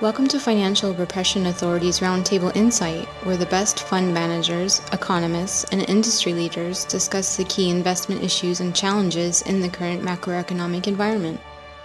Welcome to Financial Repression Authority's Roundtable Insight, where the best fund managers, economists, and industry leaders discuss the key investment issues and challenges in the current macroeconomic environment.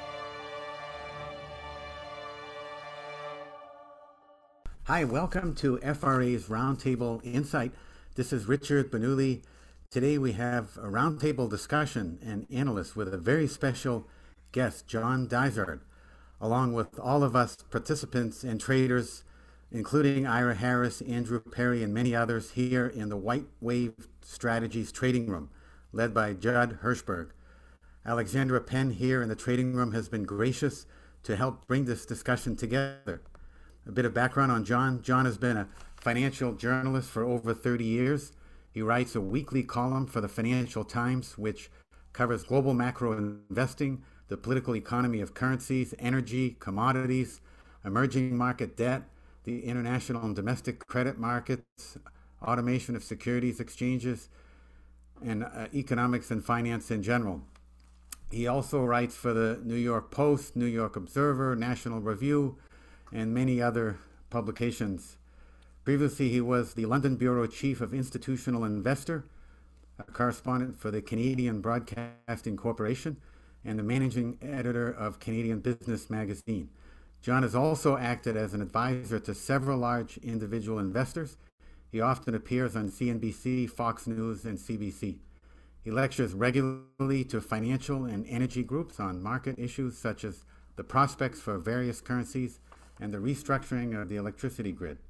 Hi, welcome to FRA's Roundtable Insight. This is Richard Benuli. Today we have a roundtable discussion and analyst with a very special guest, John Dysart, along with all of us participants and traders, including Ira Harris, Andrew Perry, and many others here in the White Wave Strategies trading room, led by Judd Hirschberg. Alexandra Penn here in the trading room has been gracious to help bring this discussion together. A bit of background on John. John has been a financial journalist for over 30 years. He writes a weekly column for the Financial Times, which covers global macro investing, the political economy of currencies, energy, commodities, emerging market debt, the international and domestic credit markets, automation of securities exchanges, and economics and finance in general. He also writes for the New York Post, New York Observer, National Review, and many other publications. Previously, he was the London Bureau Chief of Institutional Investor, a correspondent for the Canadian Broadcasting Corporation, and the managing editor of Canadian Business Magazine. John has also acted as an advisor to several large individual investors. He often appears on CNBC, Fox News, and CBC. He lectures regularly to financial and energy groups on market issues such as the prospects for various currencies and the restructuring of the electricity grid.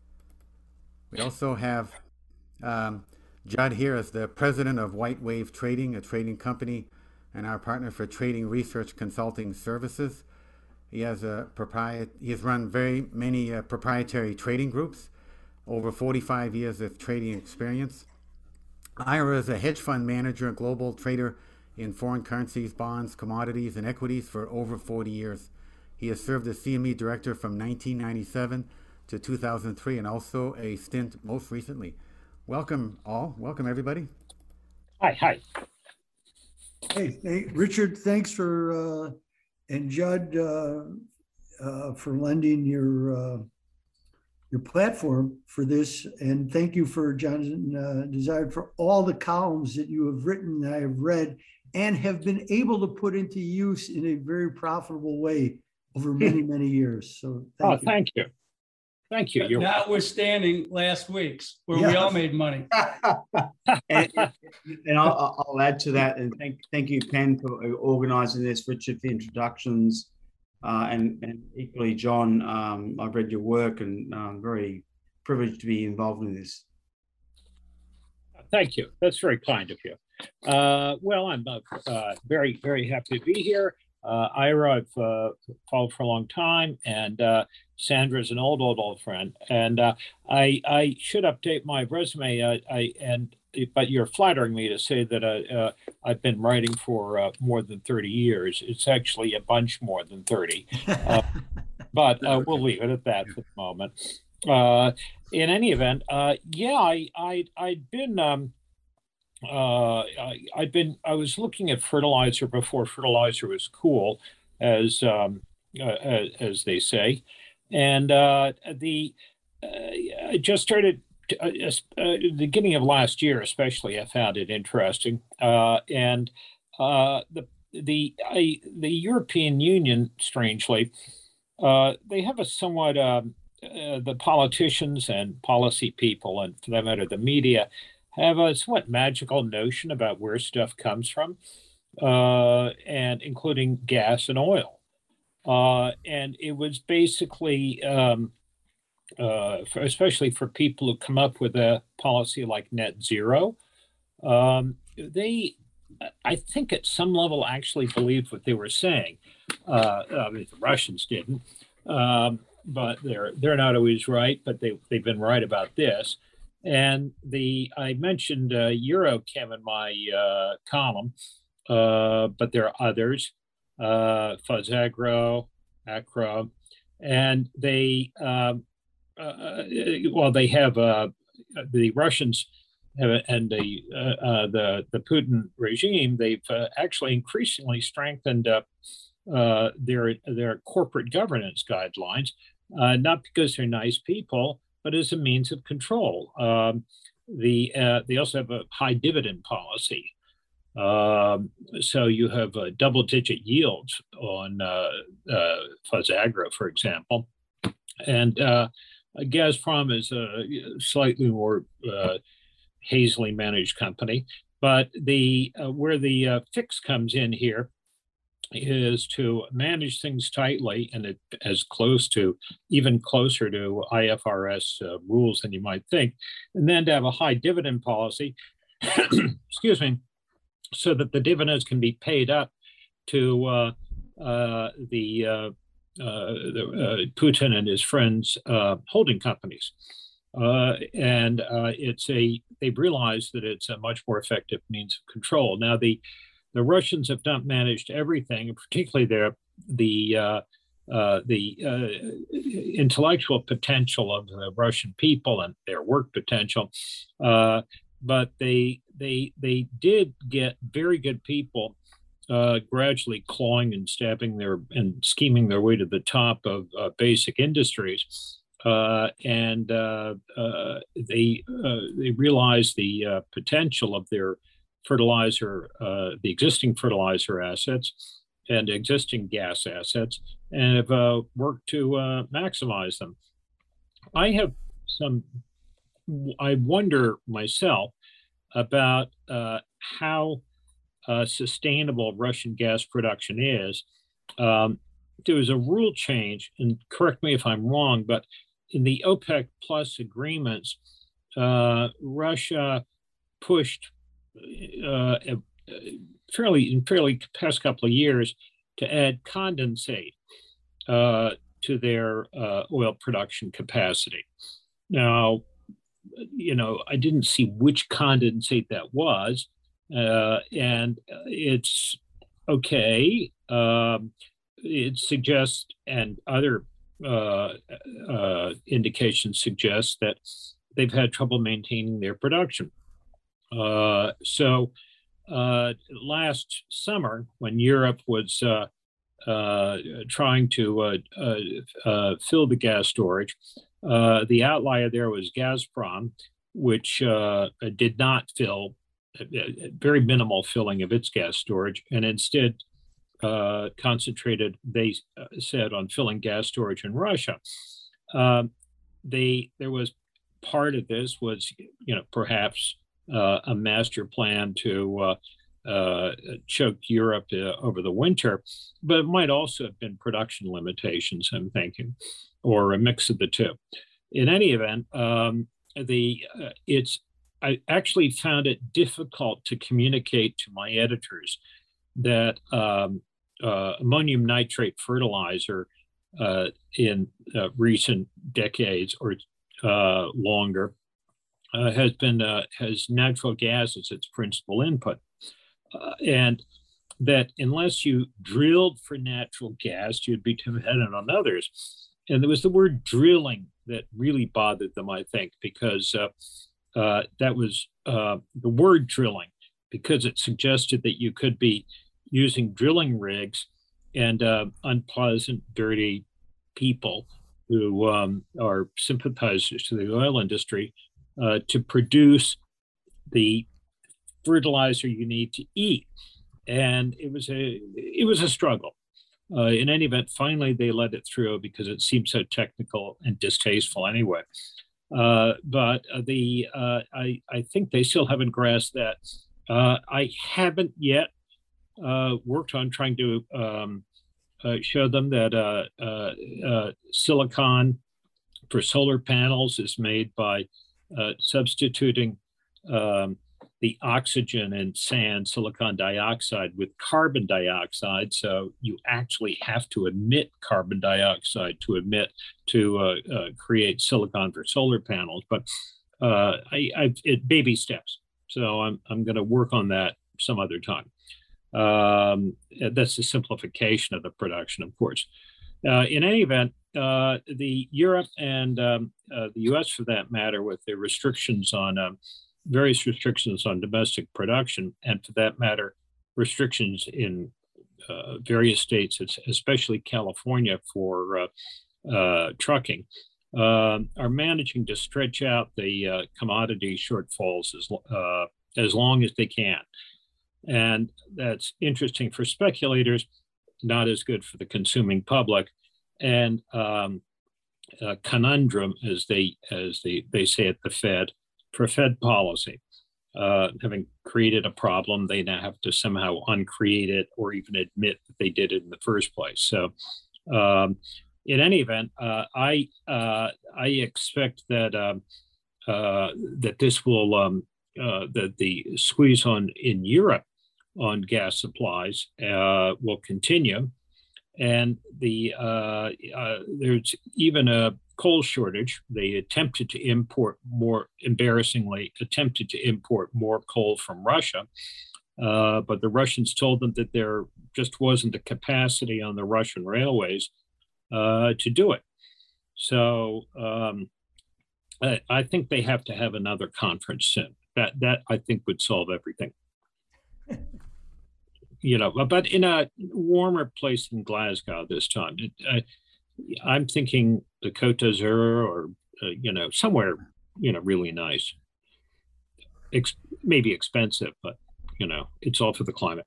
We also have Judd here as the president of White Wave Trading, a trading company, and our partner for trading research consulting services. He has run very many proprietary trading groups, over 45 years of trading experience. Ira is a hedge fund manager, a global trader in foreign currencies, bonds, commodities, and equities for over 40 years. He has served as CME director from 1997 to 2003, and also a stint most recently. Welcome all. Welcome everybody. Hi. Hey, Richard, thanks for, and Judd, for lending your platform for this. And thank you for Jonathan Dysart for all the columns that you have written that I have read and have been able to put into use in a very profitable way over many, many years. So thank you. Thank you. Notwithstanding last week's, where we all made money. and I'll add to that, and thank you, Penn, for organising this, Richard, for introductions, and equally, John. I've read your work, and I'm very privileged to be involved in this. Thank you. That's very kind of you. Well, I'm very, very happy to be here. Ira, I've followed for a long time, and Sandra's an old friend. And I should update my resume. But you're flattering me to say that I've been writing for more than 30 years. It's actually a bunch more than 30. But we'll leave it at that for the moment. In any event, I was looking at fertilizer before fertilizer was cool, as they say, and I just started the beginning of last year, especially. I found it interesting, and the European Union, strangely, they have a somewhat the politicians and policy people, and for that matter, the media, have a somewhat magical notion about where stuff comes from, and including gas and oil. And it was basically, especially for people who come up with a policy like net zero, they, I think at some level, actually believed what they were saying. I mean, the Russians didn't, but they're not always right, but they've been right about this. And I mentioned Eurochem in my column, but there are others, Fuzagro, Acro, and they have the Russians and the Putin regime. They've actually increasingly strengthened their corporate governance guidelines. not because they're nice people, but as a means of control. They also have a high dividend policy. So you have double-digit yields on Fosagra, for example. And Gazprom is a slightly more hazily managed company. But where the fix comes in here is to manage things tightly and as close to, even closer to IFRS rules than you might think, and then to have a high dividend policy, excuse me, so that the dividends can be paid up to Putin and his friends' holding companies. They've realized that it's a much more effective means of control. Now, the Russians have not managed everything, and particularly the intellectual potential of the Russian people and their work potential. But they did get very good people gradually clawing and stabbing and scheming their way to the top of basic industries. They realized the potential of their fertilizer, the existing fertilizer assets and existing gas assets, and have worked to maximize them. I wonder myself about how sustainable Russian gas production is. There was a rule change, and correct me if I'm wrong, but in the OPEC Plus agreements, Russia pushed fairly past couple of years to add condensate to their oil production capacity. Now, I didn't see which condensate that was, and it's okay. It suggests, and other indications suggest, that they've had trouble maintaining their production. So last summer, when Europe was trying to fill the gas storage, the outlier there was Gazprom, which did not fill, very minimal filling of its gas storage, and instead concentrated, they said, on filling gas storage in Russia. There was part of this was, perhaps a master plan to choke Europe over the winter, but it might also have been production limitations, I'm thinking, or a mix of the two. In any event, I actually found it difficult to communicate to my editors that ammonium nitrate fertilizer in recent decades or longer has natural gas as its principal input, and that unless you drilled for natural gas, you'd be dependent on others. And there was the word drilling that really bothered them, I think, because that was the word drilling, because it suggested that you could be using drilling rigs and unpleasant, dirty people who are sympathizers to the oil industry to produce the fertilizer you need to eat. And it was a struggle. In any event, finally they let it through because it seemed so technical and distasteful anyway. But I think they still haven't grasped that. I haven't yet worked on trying to show them that silicon for solar panels is made by substituting the oxygen in sand, silicon dioxide, with carbon dioxide. So you actually have to emit carbon dioxide to create silicon for solar panels. But it baby steps. So I'm going to work on that some other time. That's the simplification of the production, of course. In any event, the Europe and the U.S., for that matter, with the restrictions on various restrictions on domestic production, and for that matter, restrictions in various states, especially California, for trucking, are managing to stretch out the commodity shortfalls as long as they can. And that's interesting for speculators, not as good for the consuming public. And conundrum, as they say at the Fed, for Fed policy. Having created a problem, they now have to somehow uncreate it or even admit that they did it in the first place. So in any event, I expect that that this will that the squeeze in Europe on gas supplies will continue, and there's even a coal shortage. They attempted to import more, embarrassingly, attempted to import more coal from Russia, but the Russians told them that there just wasn't the capacity on the Russian railways to do it. So I think they have to have another conference soon. That I think would solve everything. But in a warmer place than Glasgow this time. I'm thinking the Côte d'Azur or, somewhere, really nice. Maybe expensive, but, it's all for the climate.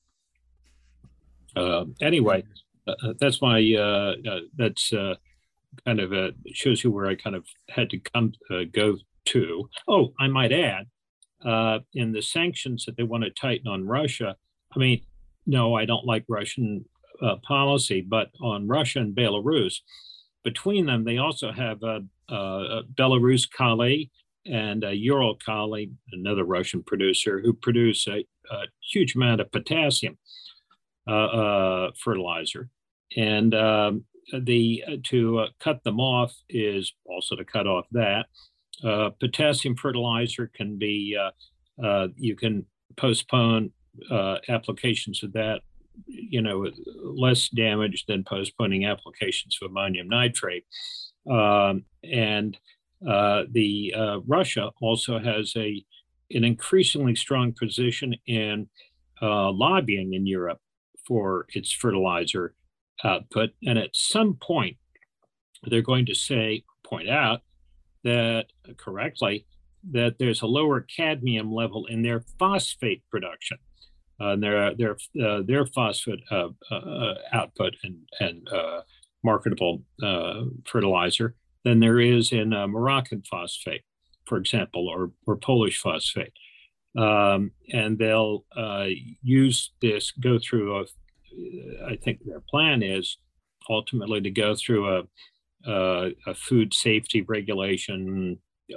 Anyway, that's my, that's kind of shows you where I kind of had to go to. Oh, I might add, in the sanctions that they want to tighten on Russia, I mean, no, I don't like Russian policy, but on Russia and Belarus, between them, they also have Belarus Kali and Uralkali, another Russian producer, who produce a huge amount of potassium fertilizer. And to cut them off is also to cut off that. Potassium fertilizer can be, you can postpone applications of that, with less damage than postponing applications of ammonium nitrate. And Russia also has an increasingly strong position in lobbying in Europe for its fertilizer output. And at some point, they're going to point out that correctly, that there's a lower cadmium level in their phosphate production. Their phosphate output and marketable fertilizer than there is in Moroccan phosphate, for example, or Polish phosphate. And they'll use this, go through I think their plan is ultimately to go through a food safety regulation,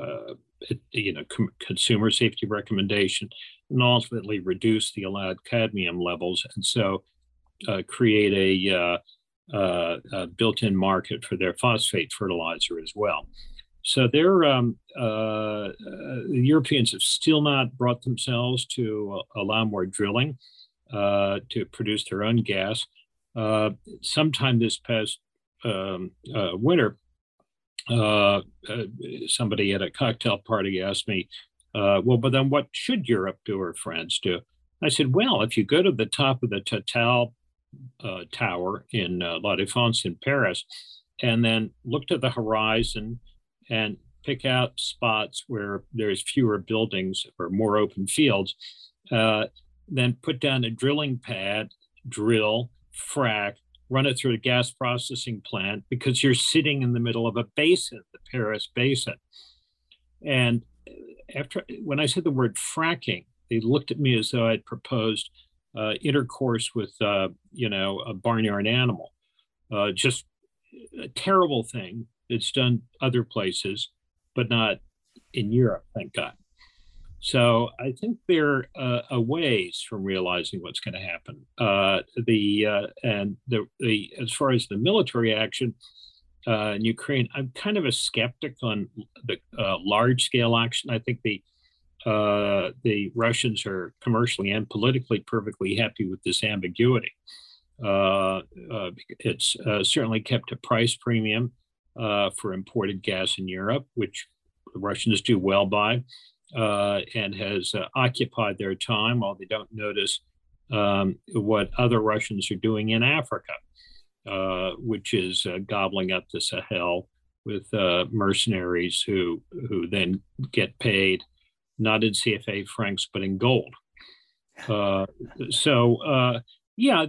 consumer safety recommendation, and ultimately reduce the allowed cadmium levels, and so create a built-in market for their phosphate fertilizer as well. So the Europeans have still not brought themselves to allow more drilling to produce their own gas. Sometime this past winter, somebody at a cocktail party asked me, well, but then what should Europe do or France do? I said, well, if you go to the top of the Total tower in La Défense in Paris, and then look to the horizon and pick out spots where there's fewer buildings or more open fields, then put down a drilling pad, drill, frack, run it through a gas processing plant, because you're sitting in the middle of a basin, the Paris Basin. And when I said the word fracking, they looked at me as though I'd proposed intercourse with, a barnyard animal. Just a terrible thing. It's done other places, but not in Europe, thank God. So I think they're a ways from realizing what's going to happen. As far as the military action in Ukraine, I'm kind of a skeptic on the large-scale action. I think the Russians are commercially and politically perfectly happy with this ambiguity. It's certainly kept a price premium for imported gas in Europe, which the Russians do well by, and has occupied their time while they don't notice what other Russians are doing in Africa. which is gobbling up the Sahel with mercenaries who then get paid not in CFA francs but in gold. Yeah,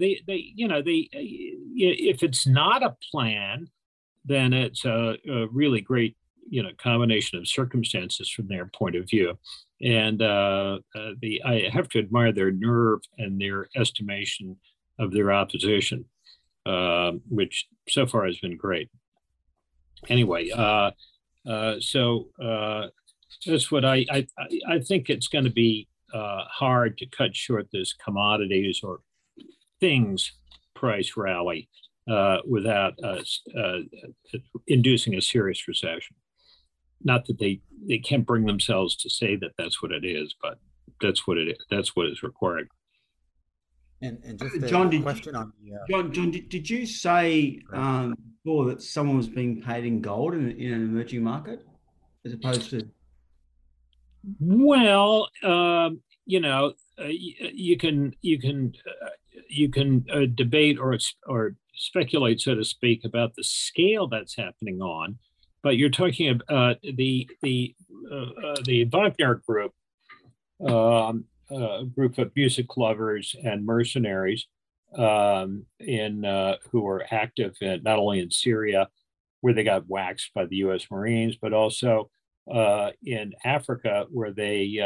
if it's not a plan, then it's a really great combination of circumstances from their point of view. And I have to admire their nerve and their estimation of their opposition, which so far has been great. Anyway, so that's what I think it's going to be hard to cut short this commodities or things price rally without inducing a serious recession. Not that they can't bring themselves to say that that's what it is, but that's what it is. That's what is required. And just a John, question on the John, did you say before that someone was being paid in gold in an emerging market, as opposed to? Well, you can debate or speculate, so to speak, about the scale that's happening on, but you're talking about the Wagner Group, a group of music lovers and mercenaries who are active not only in Syria, where they got waxed by the U.S. Marines, but also in Africa, where they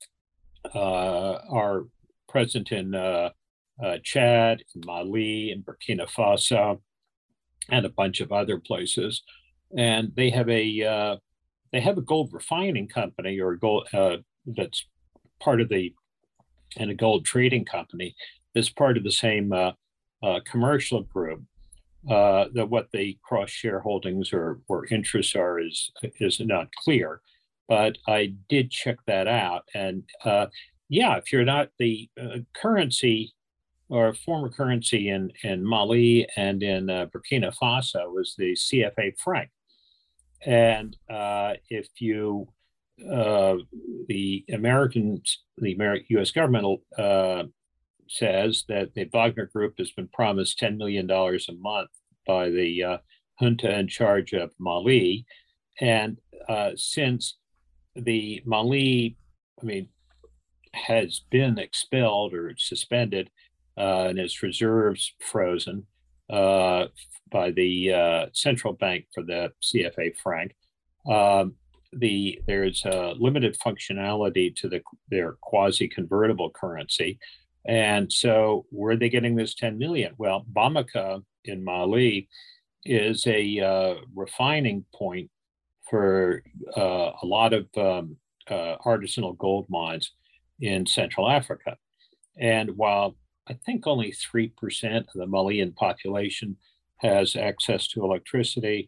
are present in Chad, Mali, and Burkina Faso, and a bunch of other places. And they have a gold refining company or gold that's part of and a gold trading company that's part of the same commercial group. That what the cross shareholdings or interests are is not clear, but I did check that out. And if you're not the currency or former currency in Mali and in Burkina Faso was the CFA franc, and if you the U.S. government says that the Wagner Group has been promised $10 million a month by the junta in charge of Mali. And since the Mali, has been expelled or suspended and its reserves frozen by the central bank for the CFA franc, there's a limited functionality to their quasi-convertible currency. And so where are they getting this 10 million? Well, Bamako in Mali is a refining point for a lot of artisanal gold mines in Central Africa. And while I think only 3% of the Malian population has access to electricity,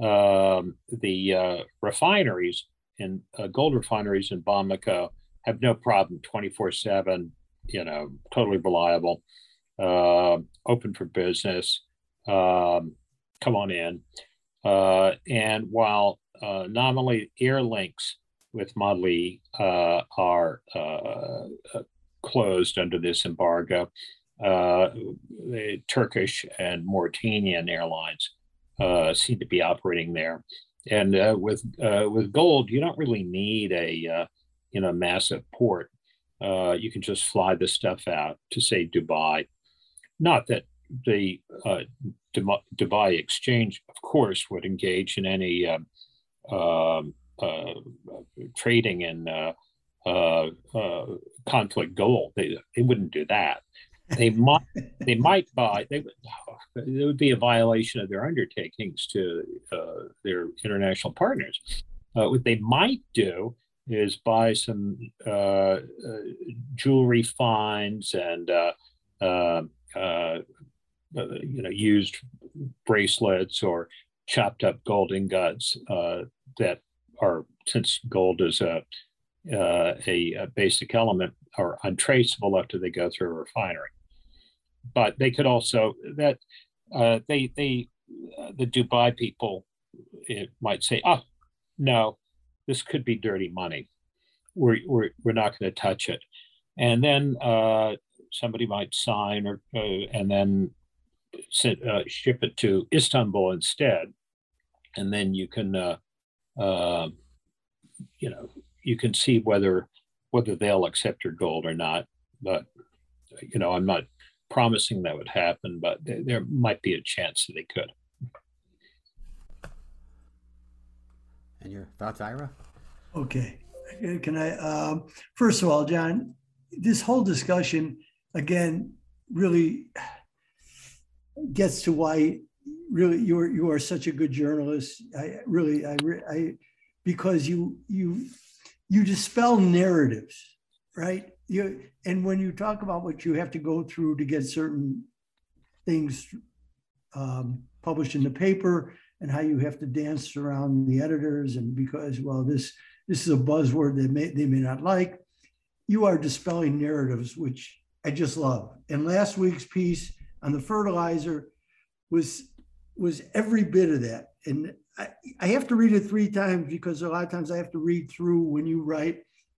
the refineries in gold refineries in Bamako have no problem 24/7, totally reliable, open for business, come on in. And while nominally air links with Mali are closed under this embargo, the Turkish and Mauritanian airlines seem to be operating there. And with gold, you don't really need a massive port. You can just fly this stuff out to, say, Dubai. Not that the Dubai exchange, of course, would engage in any trading in conflict gold. They wouldn't do that. They might buy. It would be a violation of their undertakings to their international partners. What they might do is buy some jewelry finds and used bracelets or chopped up gold ingots that are, since gold is a basic element, are untraceable after they go through a refinery. But they could also the Dubai people might say, "Oh, no, this could be dirty money. We're not going to touch it." And then somebody might sign, and then ship it to Istanbul instead, and then you can you can see whether they'll accept your gold or not. But I'm not promising that would happen, but there might be a chance that they could. And your thoughts, Ira? Okay. Can I, first of all, John, this whole discussion, again, really gets to why really you are such a good journalist. Because you dispel narratives, right? And when you talk about what you have to go through to get certain things published in the paper, and how you have to dance around the editors, and because, well, this is a buzzword they may not like, you are dispelling narratives, which I just love. And last week's piece on the fertilizer was every bit of that. And I have to read it 3 times because a lot of times I have to read through when you write.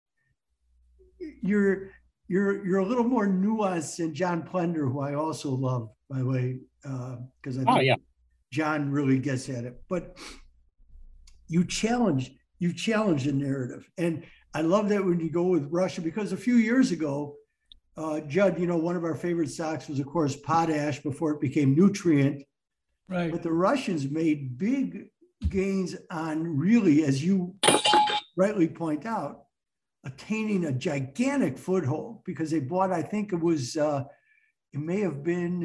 You're a little more nuanced than John Plender, who I also love, by the way, because I think John really gets at it. But you challenge the narrative, and I love that when you go with Russia, because a few years ago, Judd, one of our favorite stocks was, of course, potash before it became Nutrient. Right. But the Russians made big gains on, really, as you rightly point out, attaining a gigantic foothold, because they bought, I think it was, it may have been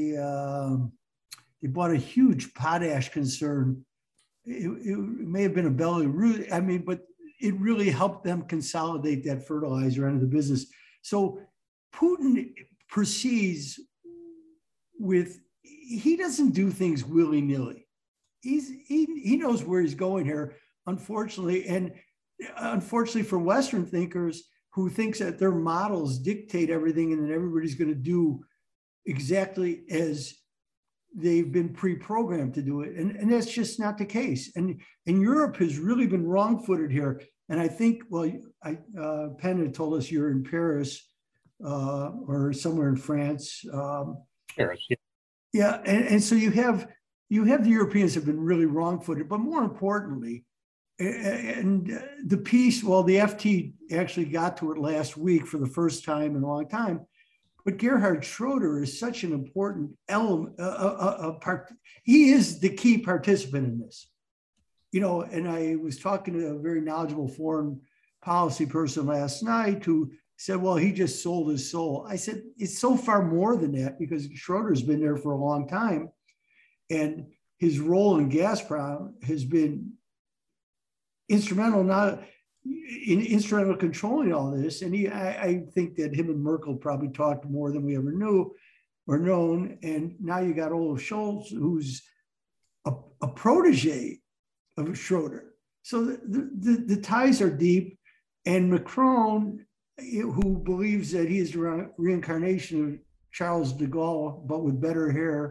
they bought a huge potash concern. It may have been a Belarus, but it really helped them consolidate that fertilizer end of the business. So Putin proceeds with, he doesn't do things willy-nilly. He knows where he's going here, unfortunately. And unfortunately for Western thinkers who thinks that their models dictate everything and that everybody's going to do exactly as they've been pre-programmed to do it. And that's just not the case. And Europe has really been wrong-footed here. And I think, well, Penn had told us you're in Paris or somewhere in France. Paris, yeah. Yeah, and so you have the Europeans have been really wrong-footed, but more importantly, and the piece, well, the FT actually got to it last week for the first time in a long time, but Gerhard Schroeder is such an important element, he is the key participant in this. And I was talking to a very knowledgeable foreign policy person last night who said, well, he just sold his soul. I said, it's so far more than that, because Schroeder's been there for a long time. And his role in Gazprom has been instrumental in controlling all this. And I think that him and Merkel probably talked more than we ever knew or known. And now you got Olaf Scholz, who's a protege of Schroeder. So the ties are deep. And Macron, who believes that he is the reincarnation of Charles de Gaulle, but with better hair,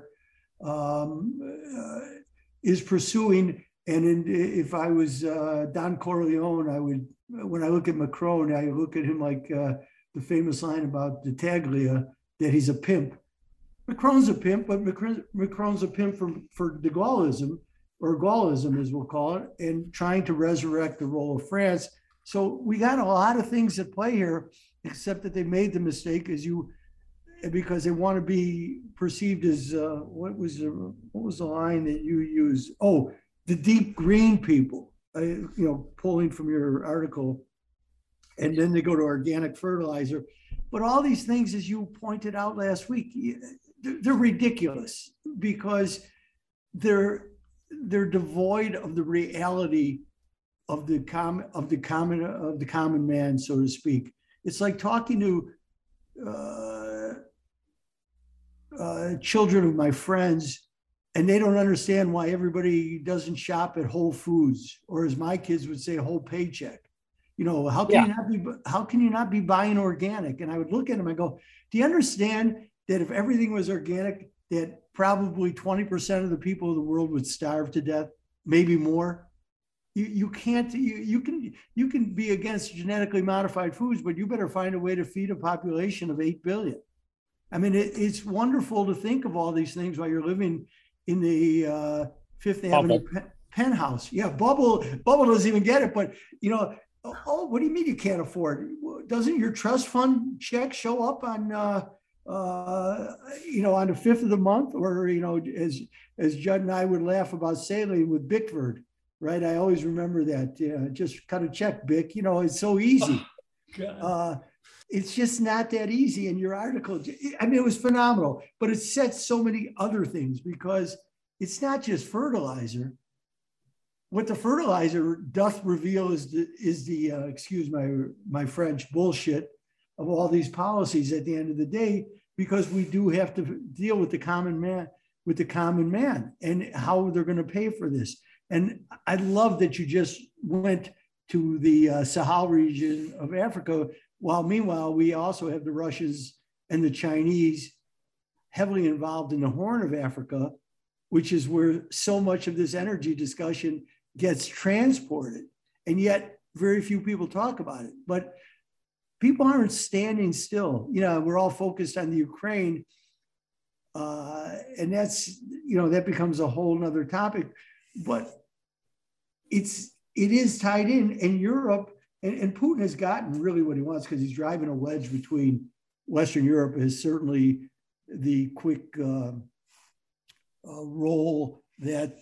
is pursuing. And if I was Don Corleone, I would, when I look at Macron, I look at him like the famous line about de Taglia, that he's a pimp. Macron's a pimp, but Macron's a pimp for de Gaullism, or Gaullism as we'll call it, and trying to resurrect the role of France. So we got a lot of things at play here, except that they made the mistake because they want to be perceived as what was the line that you used? Oh, the deep green people, pulling from your article, and then they go to organic fertilizer. But all these things, as you pointed out last week, they're ridiculous, because they're devoid of the reality of the common man, so to speak. It's like talking to children of my friends, and they don't understand why everybody doesn't shop at Whole Foods, or as my kids would say, whole paycheck. How can you not be buying organic? And I would look at them and go, do you understand that if everything was organic, that probably 20% of the people of the world would starve to death, maybe more? You can be against genetically modified foods, but you better find a way to feed a population of 8 billion. I mean, it's wonderful to think of all these things while you're living in the Fifth Avenue penthouse. Yeah, bubble doesn't even get it. But, you know, oh, what do you mean you can't afford? Doesn't your trust fund check show up on, you know, on the 5th of the month? Or, you know, as Judd and I would laugh about sailing with Bickford, right? I always remember that. Yeah, just cut a check, Bick. You know, it's so easy. It's just not that easy. And your article, I mean, it was phenomenal, but it said so many other things, because it's not just fertilizer. What the fertilizer doth reveal is the excuse my French, bullshit of all these policies at the end of the day, because we do have to deal with the common man and how they're going to pay for this. And I love that you just went to the Sahel region of Africa, while meanwhile, we also have the Russians and the Chinese heavily involved in the Horn of Africa, which is where so much of this energy discussion gets transported. And yet very few people talk about it. But people aren't standing still. You know, we're all focused on the Ukraine. And that's, you know, that becomes a whole nother topic. But it is tied in. And Europe, and Putin has gotten really what he wants, because he's driving a wedge between Western Europe. Is certainly the quick role that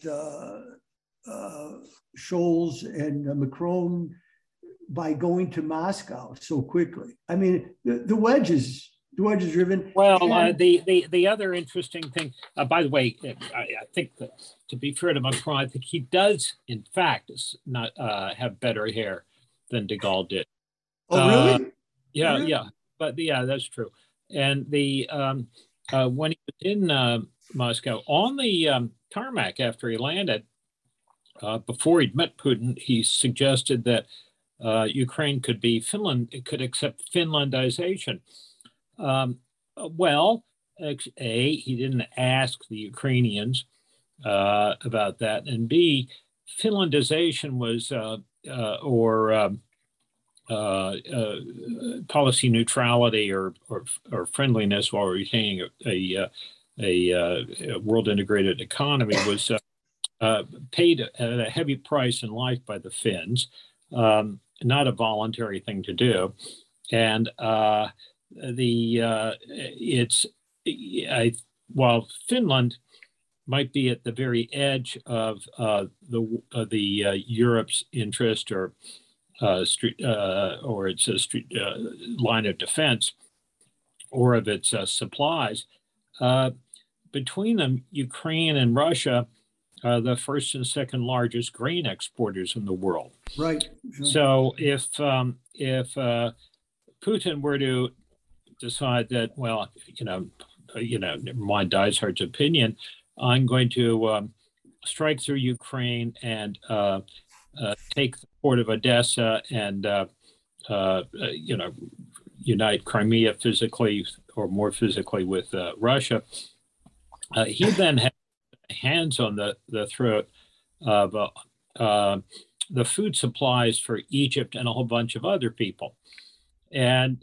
Scholz and Macron, by going to Moscow so quickly. I mean, the wedge is driven. Well, the other interesting thing, by the way, I think that, to be fair to Macron, I think he does, in fact, not have better hair than de Gaulle did. Oh, really? Yeah, really? Yeah. But yeah, that's true. And the when he was in Moscow, on the tarmac after he landed, before he'd met Putin, he suggested that Ukraine could be Finland, it could accept Finlandization. Well, A, he didn't ask the Ukrainians about that, and B, Finlandization was policy neutrality or friendliness while retaining a world integrated economy was paid at a heavy price in life by the Finns, not a voluntary thing to do, and while Finland might be at the very edge of the Europe's interest or its line of defense, or of its supplies. Between them, Ukraine and Russia are the first and second largest grain exporters in the world. Right. So if Putin were to decide that, well, never mind Dysart's opinion, I'm going to strike through Ukraine and take the port of Odessa and unite Crimea physically or more physically with Russia. He then had hands on the throat of the food supplies for Egypt and a whole bunch of other people, and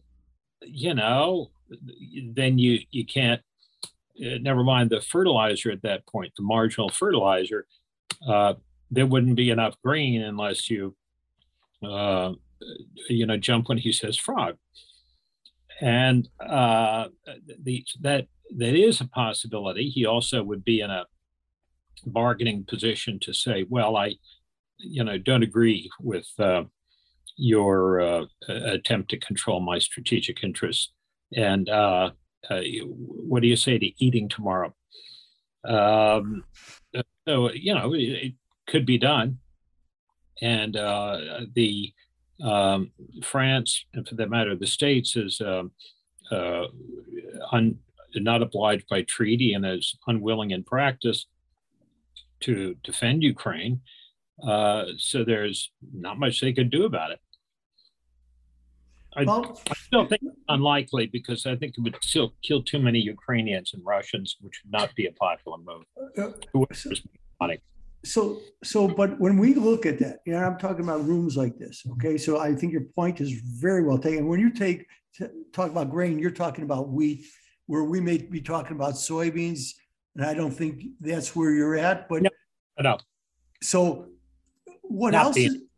then you can't. Never mind the fertilizer at that point, the marginal fertilizer. There wouldn't be enough grain unless you, jump when he says frog. And that is a possibility. He also would be in a bargaining position to say, well, I don't agree with your attempt to control my strategic interests. And what do you say to eating tomorrow? So, it could be done. And the France, and for that matter, the States, is not obliged by treaty and is unwilling in practice to defend Ukraine. So there's not much they could do about it. I still think it's unlikely, because I think it would still kill too many Ukrainians and Russians, which would not be a popular move. But when we look at that, I'm talking about rooms like this. Okay, so I think your point is very well taken. When you talk about grain, you're talking about wheat, where we may be talking about soybeans, and I don't think that's where you're at. But no. So what else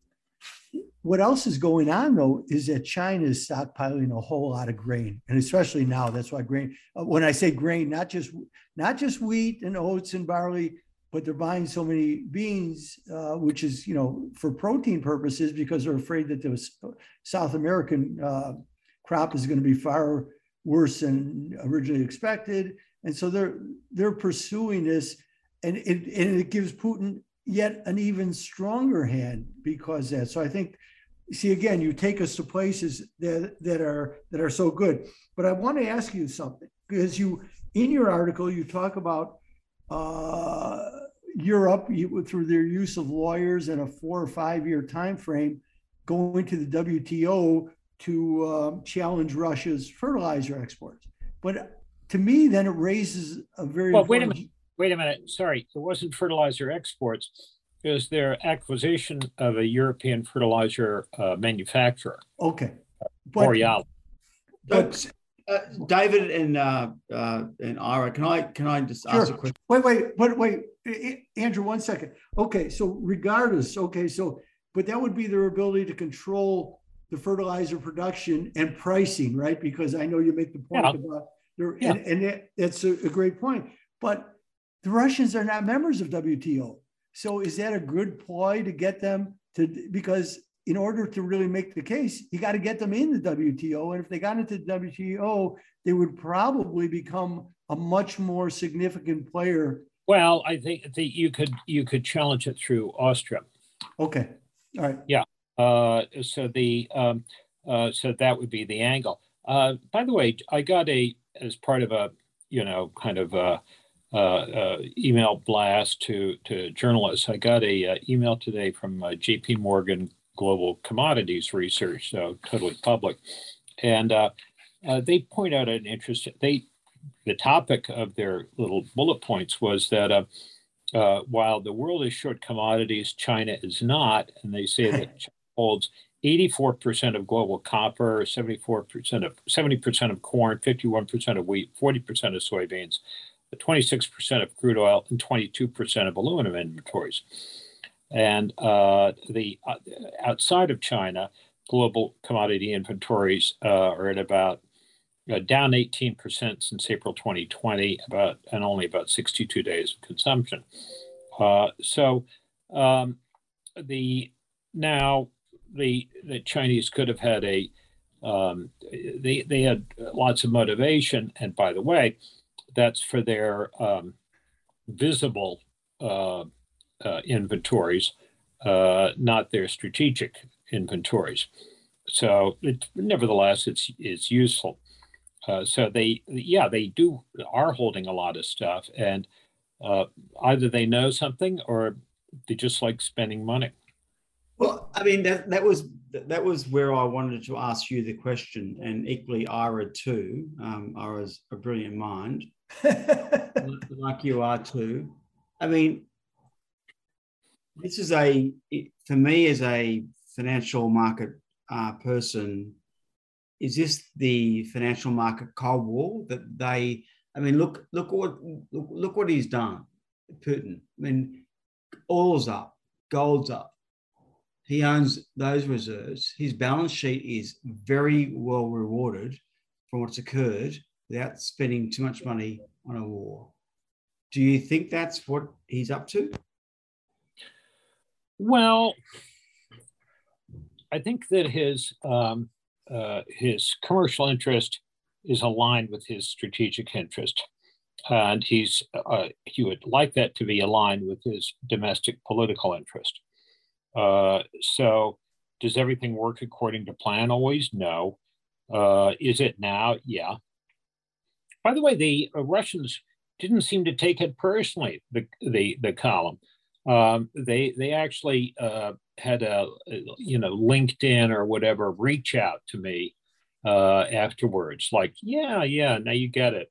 is going on though is that China is stockpiling a whole lot of grain, and especially now. That's why grain. When I say grain, not just wheat and oats and barley, but they're buying so many beans, which is, for protein purposes, because they're afraid that the South American crop is going to be far worse than originally expected. And so they're pursuing this, and it gives Putin yet an even stronger hand because that. So I think, see, again, you take us to places that are so good. But I want to ask you something, because in your article, you talk about Europe through their use of lawyers and a 4 or 5 year time frame going to the WTO to challenge Russia's fertilizer exports. But to me, then it raises a very wait a minute. Sorry, it wasn't fertilizer exports. It was their acquisition of a European fertilizer manufacturer. Okay, Borealis. But David and Ira, can I just ask a question? Wait, Andrew, 1 second. Okay, so regardless, but that would be their ability to control the fertilizer production and pricing, right? Because I know you make the point about and that's a great point. But the Russians are not members of WTO. So is that a good ploy to get them to, because in order to really make the case, you got to get them in the WTO. And if they got into the WTO, they would probably become a much more significant player. Well, I think that you could challenge it through Austria. Okay. All right. Yeah. So that would be the angle. By the way, I got as part of a email blast to journalists. I got a email today from JP Morgan Global Commodities Research, so totally public, and they point out an interesting. The topic of their little bullet points was that while the world is short commodities, China is not, and they say that China holds 84% of global copper, 70% of corn, 51% of wheat, 40% of soybeans, 26% of crude oil, and 22% of aluminum inventories. And the outside of China, global commodity inventories are at about down 18% since April 2020, and only about 62 days of consumption. The Chinese could have had they had lots of motivation, and by the way, that's for their visible inventories, not their strategic inventories. So nevertheless, it's useful. So they are holding a lot of stuff, and either they know something or they just like spending money. Well, I mean, that was where I wanted to ask you the question, and equally Ira too. Ira's a brilliant mind, like you are too. I mean, this is for me as a financial market person, is this the financial market Cold War that they? I mean, look what he's done, Putin. I mean, oil's up, gold's up. He owns those reserves. His balance sheet is very well rewarded from what's occurred without spending too much money on a war. Do you think that's what he's up to? Well, I think that his commercial interest is aligned with his strategic interest, and he would like that to be aligned with his domestic political interest. So does everything work according to plan always? No. Is it now? Yeah. By the way, the Russians didn't seem to take it personally, the column. They actually had a LinkedIn or whatever reach out to me afterwards, like, yeah, now you get it.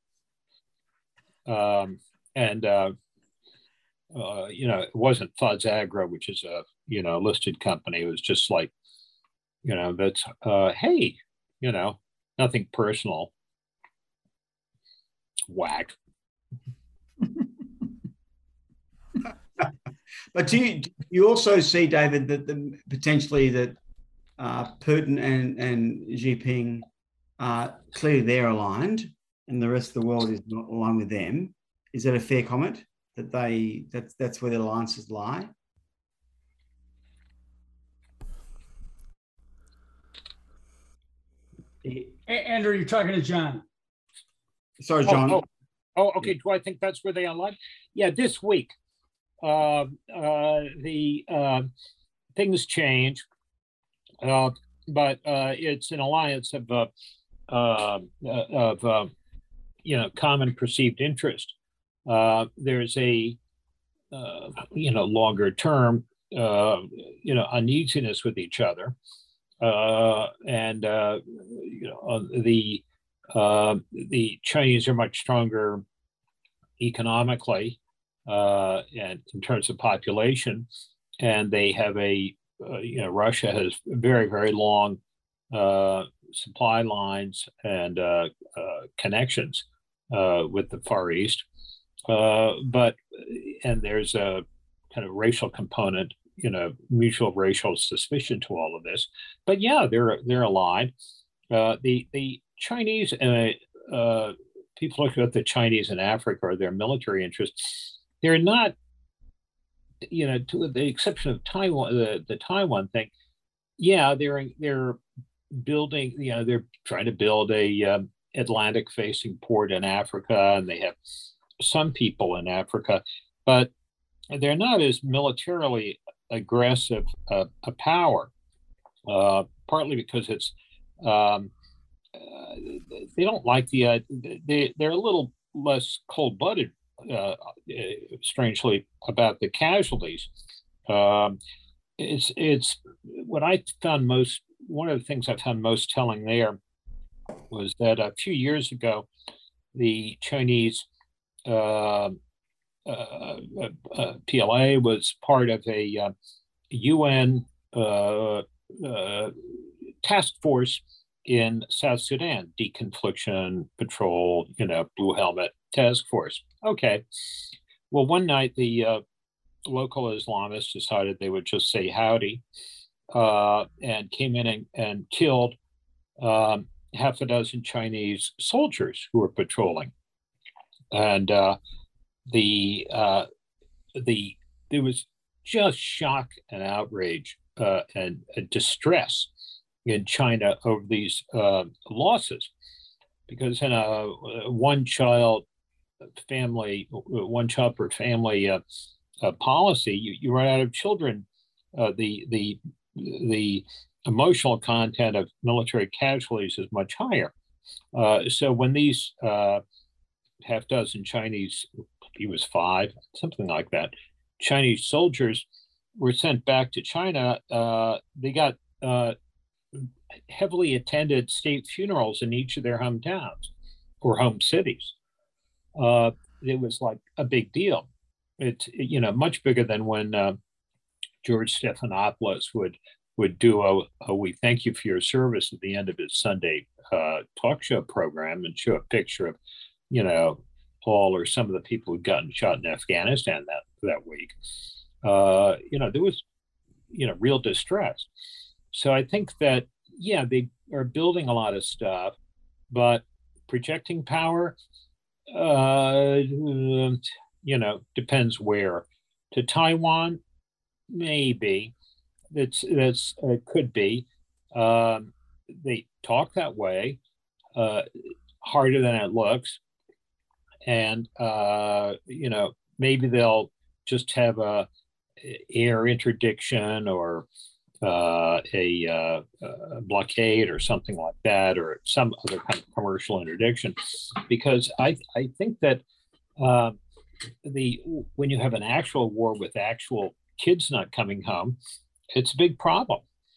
It wasn't Fudz Agro, which is a listed company. It was just like, that's hey, nothing personal. whack. But do you also see, David, that potentially that Putin and Xi Jinping clearly they're aligned, and the rest of the world is not aligned with them? Is that a fair comment? That that's where their alliances lie? Andrew, you're talking to John. Sorry, John. Okay. Do I think that's where they align? Yeah, this week. The things change, but it's an alliance of common perceived interest. There's a longer term uneasiness with each other, and the Chinese are much stronger economically and in terms of population, and they have Russia has very, very long supply lines and connections with the Far East, and there's a kind of racial component, mutual racial suspicion to all of this. But yeah, they're aligned. The Chinese, people look at the Chinese in Africa or their military interests. They're not, to the exception of Taiwan, the Taiwan thing. Yeah, they're building. They're trying to build a Atlantic-facing port in Africa, and they have some people in Africa, but they're not as militarily aggressive a power. Partly because it's they don't like they're a little less cold-blooded. Strangely, about the casualties, it's what I found most. One of the things I found most telling there was that a few years ago, the Chinese PLA was part of a UN task force in South Sudan, deconfliction patrol, blue helmet task force. Okay. Well, one night the local Islamists decided they would just say howdy and came in and killed half a dozen Chinese soldiers who were patrolling. And there was just shock and outrage and distress in China over these losses, because in a one child per family policy, you run out of children. The emotional content of military casualties is much higher. So when these half dozen Chinese, he was 5, something like that, Chinese soldiers were sent back to China, they got heavily attended state funerals in each of their hometowns or home cities. It was like a big deal. It's much bigger than when George Stephanopoulos would do a "We thank you for your service" at the end of his Sunday talk show program and show a picture of all or some of the people who'd gotten shot in Afghanistan that week. There was real distress. So I think that they are building a lot of stuff, but projecting power, depends where. To Taiwan, maybe. That's could be. They talk that way, harder than it looks, and maybe they'll just have a air interdiction or a blockade or something like that, or some other kind of commercial interdiction, because I think that when you have an actual war with actual kids not coming home, it's a big problem.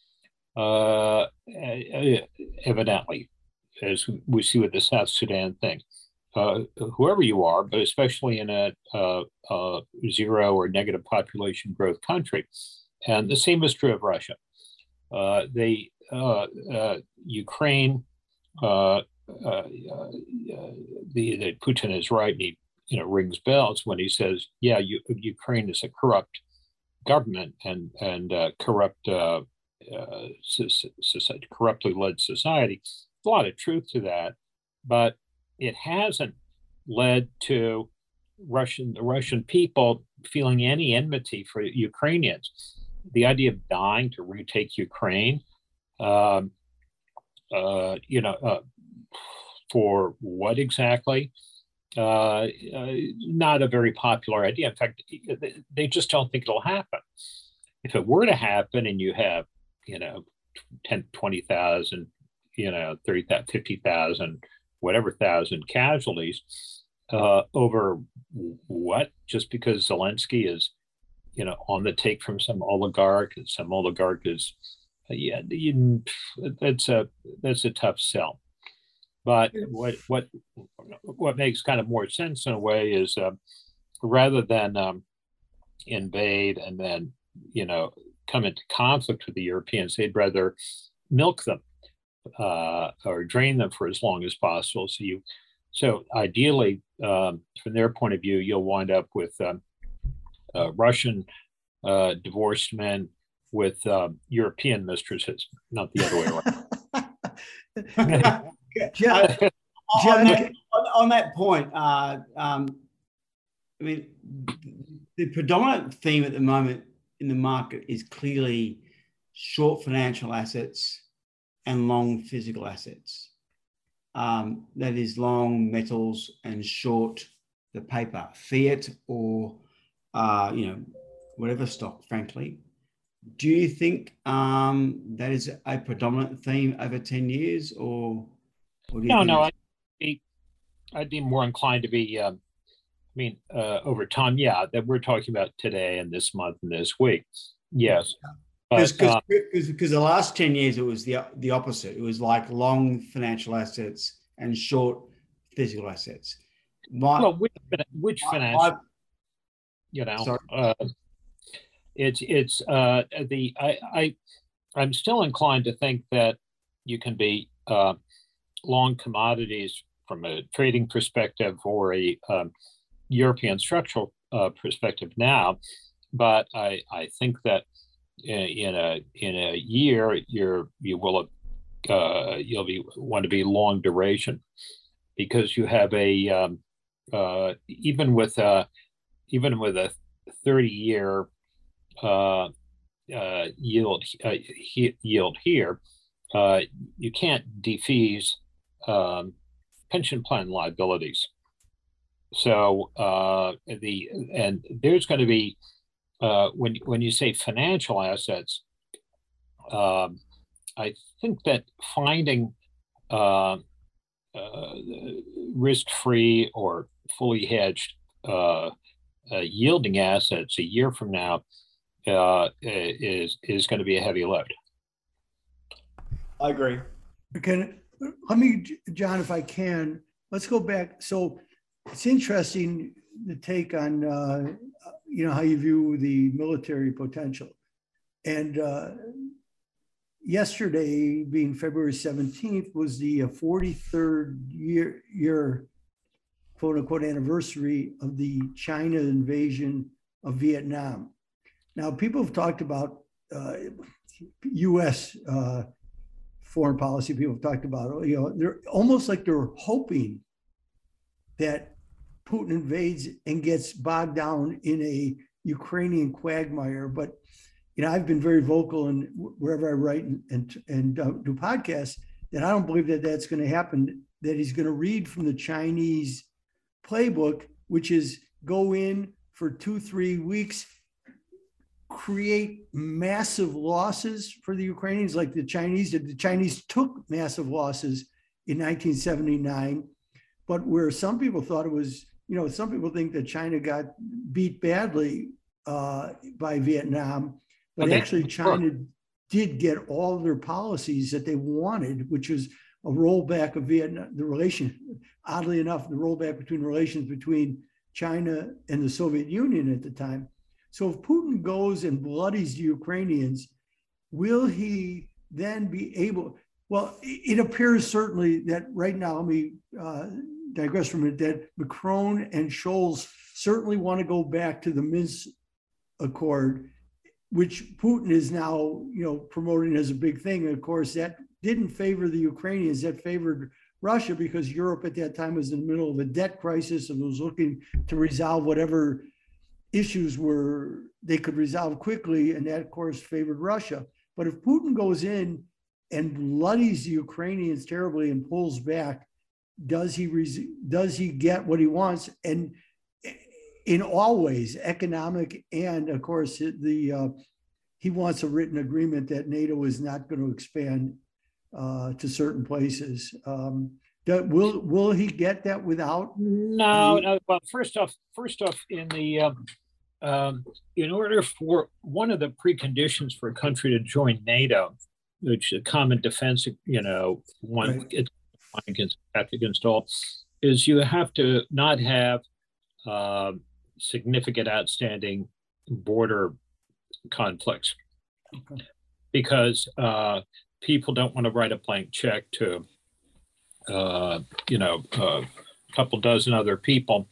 Evidently, as we see with the South Sudan thing, whoever you are, but especially in a zero or negative population growth country. And the same is true of Russia. Ukraine that Putin is right, and he rings bells when he says, "Yeah, Ukraine is a corrupt government and corrupt, corruptly led society." There's a lot of truth to that, but it hasn't led to the Russian people feeling any enmity for Ukrainians. The idea of dying to retake Ukraine, for what exactly? Not a very popular idea. In fact, they just don't think it'll happen. If it were to happen and you have, 10, 20,000, 30,000, 50,000, whatever thousand casualties, over what? Just because Zelensky is, on the take from some oligarch, and some oligarch is, that's a tough sell. But what makes kind of more sense in a way is, rather than invade and then come into conflict with the Europeans, they'd rather milk them or drain them for as long as possible. So ideally, from their point of view, you'll wind up with Russian divorced men with European mistresses, not the other way around. John, on that point, I mean, the predominant theme at the moment in the market is clearly short financial assets and long physical assets. That is long metals and short the paper, fiat or whatever stock, frankly. Do you think that is a predominant theme over 10 years or no, I'd be more inclined to be, over time, that we're talking about today and this month and this week. Yes. Because the last 10 years, it was the opposite. It was like long financial assets and short physical assets. Which financial, I'm still inclined to think that you can be long commodities from a trading perspective or a European structural perspective now, but I think that in a year you'll want to be long duration, because you have even with a 30-year yield here, you can't defease pension plan liabilities. So there's going to be when you say financial assets, I think that finding risk-free or fully hedged yielding assets a year from now is going to be a heavy load. I agree. Let me, John, if I can, let's go back. So it's interesting the take on, how you view the military potential. And yesterday, being February 17th, was the 43rd year, quote unquote, anniversary of the China invasion of Vietnam. Now, people have talked about U.S. Foreign policy. People have talked about, they're almost like they're hoping that Putin invades and gets bogged down in a Ukrainian quagmire. But, I've been very vocal in wherever I write and do podcasts that I don't believe that that's going to happen, that he's going to read from the Chinese playbook, which is go in for 2-3 weeks, create massive losses for the Ukrainians like the Chinese did. The Chinese took massive losses in 1979, but where some people thought it was, some people think that China got beat badly by Vietnam, but actually China did get all of their policies that they wanted, which was a rollback of Vietnam, oddly enough, the rollback between relations between China and the Soviet Union at the time. So if Putin goes and bloodies the Ukrainians, will he then be able, Well, it appears certainly that right now, let me digress from it, that Macron and Scholz certainly want to go back to the Minsk Accord, which Putin is now, promoting as a big thing. Of course, that didn't favor the Ukrainians, that favored Russia, because Europe at that time was in the middle of a debt crisis and was looking to resolve whatever issues they could resolve quickly, and that, of course, favored Russia. But if Putin goes in and bloodies the Ukrainians terribly and pulls back, does he get what he wants? And in all ways, economic, and of course, he wants a written agreement that NATO is not going to expand to certain places. Will he get that without? No. Well, first off, in order for one of the preconditions for a country to join NATO, which a common defense, one against all, is you have to not have significant outstanding border conflicts, because people don't want to write a blank check to, a couple dozen other people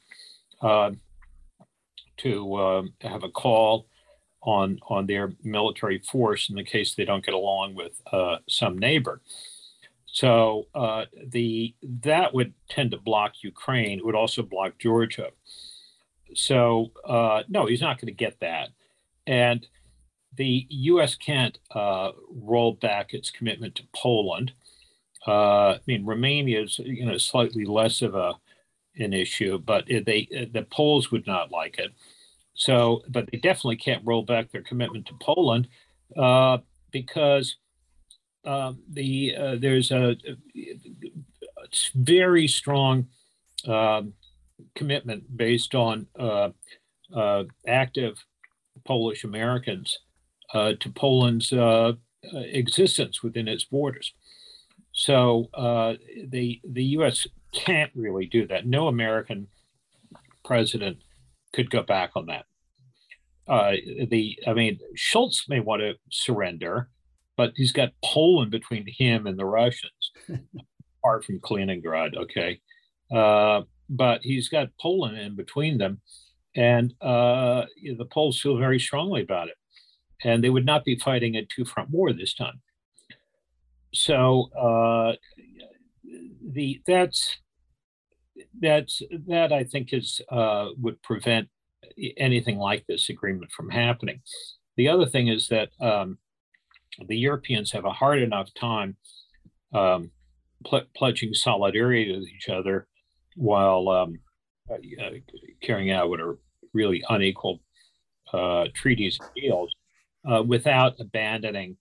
to have a call on their military force in the case they don't get along with some neighbor. So that would tend to block Ukraine. It would also block Georgia. So no, he's not going to get that. And the U.S. can't roll back its commitment to Poland. Romania is slightly less of an issue, but the Poles would not like it. So, but they definitely can't roll back their commitment to Poland because there's a very strong commitment based on active Polish Americans to Poland's existence within its borders. So the U.S. can't really do that. No American president could go back on that. Scholz may want to surrender, but he's got Poland between him and the Russians, apart from Kaliningrad, okay? But he's got Poland in between them, and the Poles feel very strongly about it, and they would not be fighting a two-front war this time. So that I think is would prevent anything like this agreement from happening. The other thing is that the Europeans have a hard enough time pledging solidarity with each other while carrying out what are really unequal treaties and deals without abandoning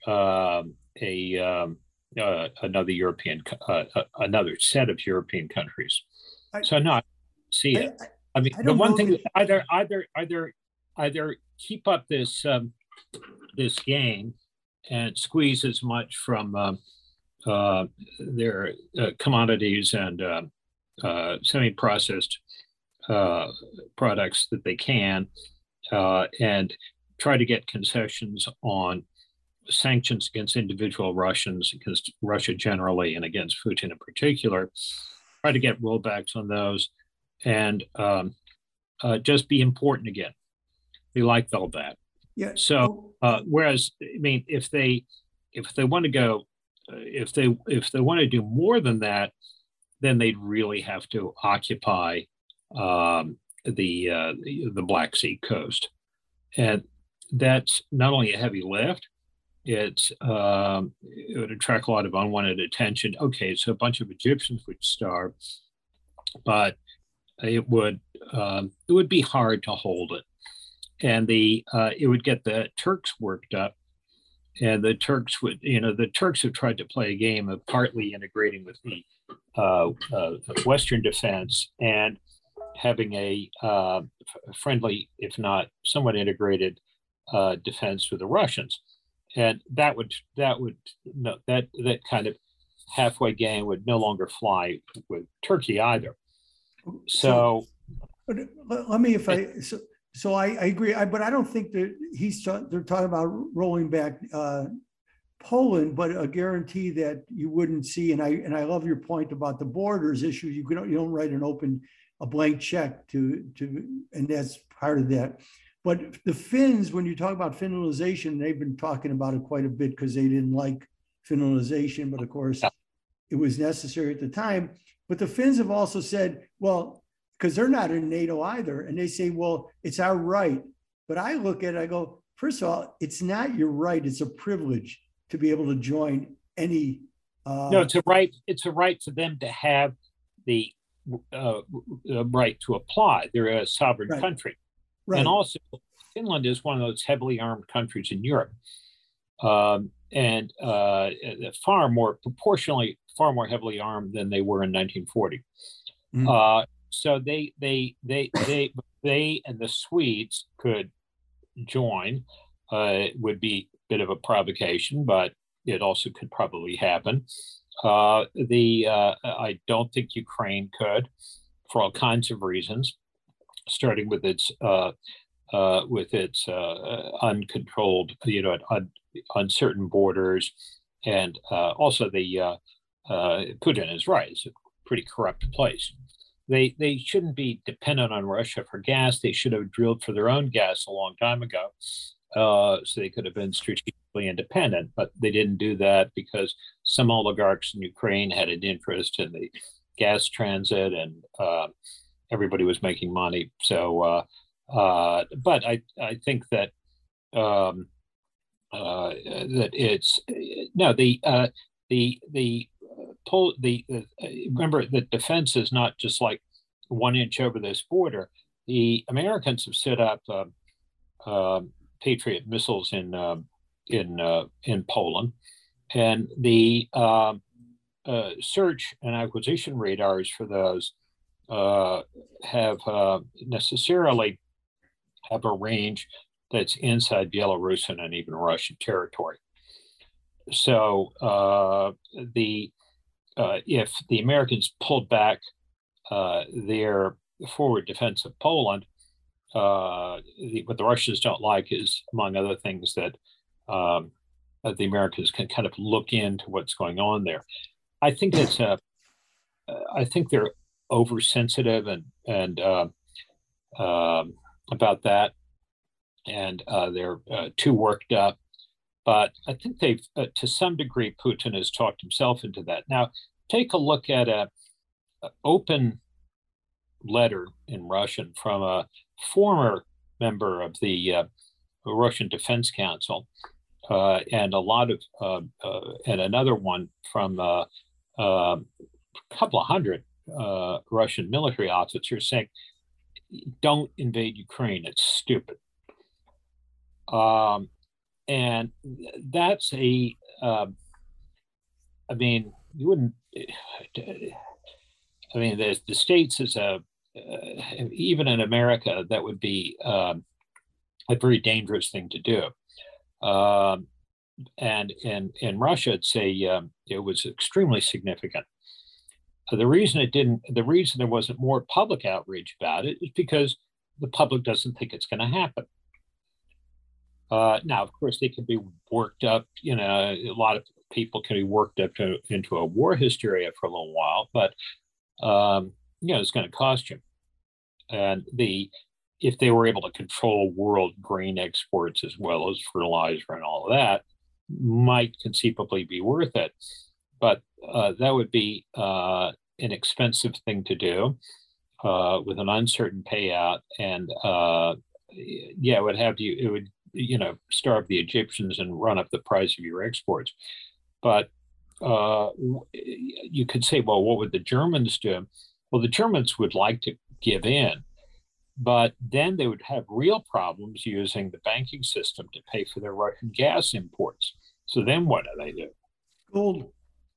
another set of European countries. So no, I see it. The one thing either keep up this this game and squeeze as much from their commodities and semi-processed products that they can, and try to get concessions on sanctions against individual Russians, against Russia generally, and against Putin in particular. Try to get rollbacks on those, and just be important again. We like all that. Yeah. So whereas if they want to go, if they want to do more than that, then they'd really have to occupy the Black Sea coast, and that's not only a heavy lift. It would attract a lot of unwanted attention. Okay, so a bunch of Egyptians would starve, but it would be hard to hold it, and it would get the Turks worked up, and the Turks would, the Turks have tried to play a game of partly integrating with the Western defense and having a friendly, if not somewhat integrated, defense with the Russians. And that kind of halfway game would no longer fly with Turkey either. So let me, so I agree, but I don't think that they're talking about rolling back Poland, but a guarantee that you wouldn't see. And I love your point about the borders issue. You don't write a blank check and that's part of that. But the Finns, when you talk about Finlandization, they've been talking about it quite a bit because they didn't like Finlandization, but of course it was necessary at the time. But the Finns have also said, well, because they're not in NATO either, and they say, well, it's our right. But I look at it, I go, first of all, it's not your right, it's a privilege to be able to join any. No, it's a right. It's a right for them to have the right to apply. They're a sovereign country. Right. And also, Finland is one of those heavily armed countries in Europe, and proportionally far more heavily armed than they were in 1940. Mm. So they and the Swedes could join. It would be a bit of a provocation, but it also could probably happen. I don't think Ukraine could, for all kinds of reasons, starting with its uncontrolled, uncertain borders, and also the Putin is right. It's a pretty corrupt place. They shouldn't be dependent on Russia for gas. They should have drilled for their own gas a long time ago, so they could have been strategically independent. But they didn't do that because some oligarchs in Ukraine had an interest in the gas transit, and everybody was making money. So, but I think that that it's no remember that defense is not just like 1 inch over this border. The Americans have set up Patriot missiles in Poland, and the search and acquisition radars for those have necessarily have a range that's inside Belarusian and even Russian territory. So if the Americans pulled back their forward defense of Poland, what the Russians don't like is, among other things, that the Americans can kind of look into what's going on there. I think it's I think they're oversensitive and about that, and they're too worked up. But I think they've, to some degree, Putin has talked himself into that. Now, take a look at an open letter in Russian from a former member of the Russian Defense Council, and a lot of, and another one from a couple of hundred Russian military officers saying, "Don't invade Ukraine; it's stupid." And that's I mean, you wouldn't, I mean, the States is even in America, that would be a very dangerous thing to do. And in Russia, it was extremely significant. The reason there wasn't more public outrage about it is because the public doesn't think it's going to happen. Now, of course, they can be worked up. A lot of people can be worked up into a war hysteria for a little while, but it's going to cost you. And if they were able to control world grain exports as well as fertilizer and all of that, might conceivably be worth it. But that would be an expensive thing to do with an uncertain payout, and it would starve the Egyptians and run up the price of your exports. But you could say, well, what would the Germans do? Well, the Germans would like to give in, but then they would have real problems using the banking system to pay for their Russian gas imports. So then what do? Gold.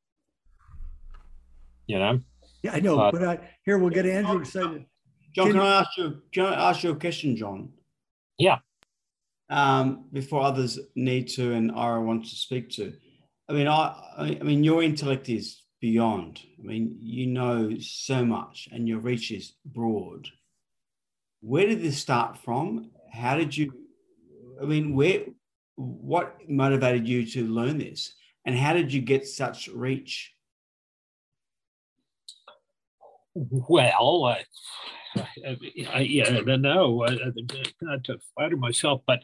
Yeah, I know, but here we'll get Andrew excited. John, can I ask you a question, John? Yeah. Before others need to and Ira wants to speak to. I mean, your intellect is beyond. I mean, you know so much and your reach is broad. Where did this start from? How did you, where what motivated you to learn this, and how did you get such reach? Well, I don't know, not to flatter myself, but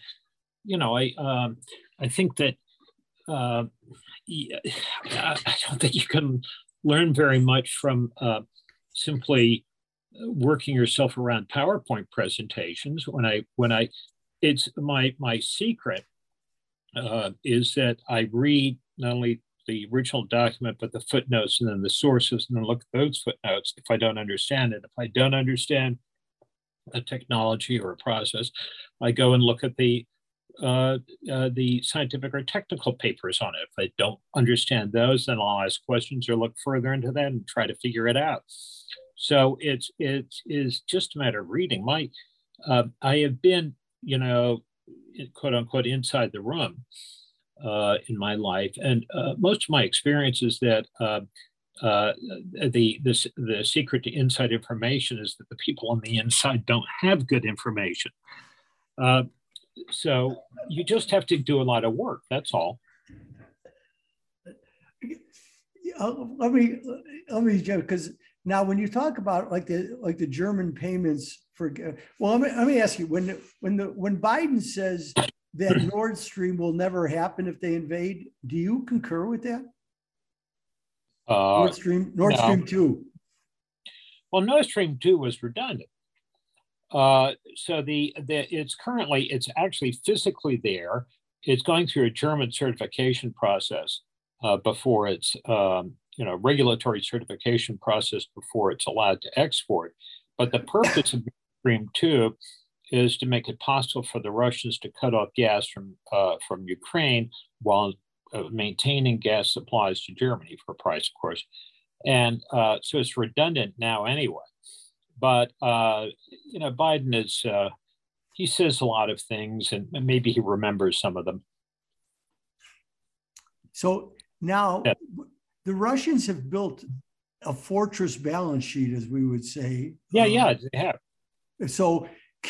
I think that I don't think you can learn very much from simply working yourself around PowerPoint presentations. It's my secret is that I read not only the original document, but the footnotes and then the sources, and then look at those footnotes if I don't understand it. If I don't understand a technology or a process, I go and look at the scientific or technical papers on it. If I don't understand those, then I'll ask questions or look further into that and try to figure it out. So it is just a matter of reading. I have been, quote unquote, inside the room in my life, and most of my experience is that the secret to inside information is that the people on the inside don't have good information. So you just have to do a lot of work. That's all. Let me, because now when you talk about like the German payments for, well, let me ask you, when Biden says that Nord Stream will never happen if they invade, do you concur with that? Nord Stream no. 2. Well, Nord Stream 2 was redundant. So it's actually physically there. It's going through a German certification process before it's regulatory certification process before it's allowed to export. But the purpose of Nord Stream 2 is to make it possible for the Russians to cut off gas from Ukraine while maintaining gas supplies to Germany for a price, of course. And so it's redundant now anyway. But, Biden is, he says a lot of things, and maybe he remembers some of them. So now the Russians have built a fortress balance sheet, as we would say. Yeah, they have. So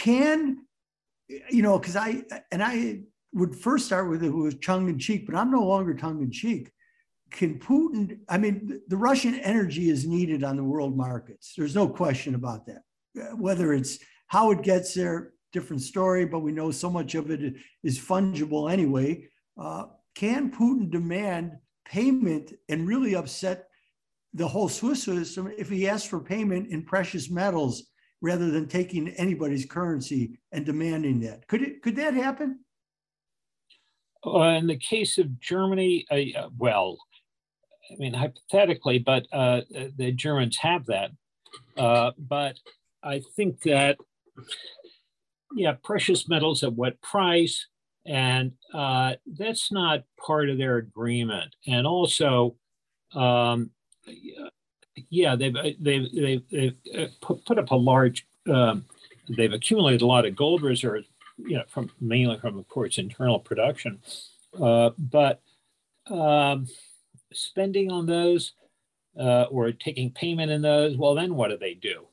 because I would first start with it was tongue in cheek, but I'm no longer tongue in cheek. Can Putin, the Russian energy is needed on the world markets. There's no question about that. Whether it's how it gets there, different story, but we know so much of it is fungible anyway. Can Putin demand payment and really upset the whole Swiss system if he asks for payment in precious metals rather than taking anybody's currency and demanding that? Could that happen? In the case of Germany, hypothetically, but the Germans have that. But I think that, precious metals at what price? And that's not part of their agreement. And also, they've put up a large, they've accumulated a lot of gold reserves, mainly from, of course, internal production. But spending on those or taking payment in those, well, then what do they do?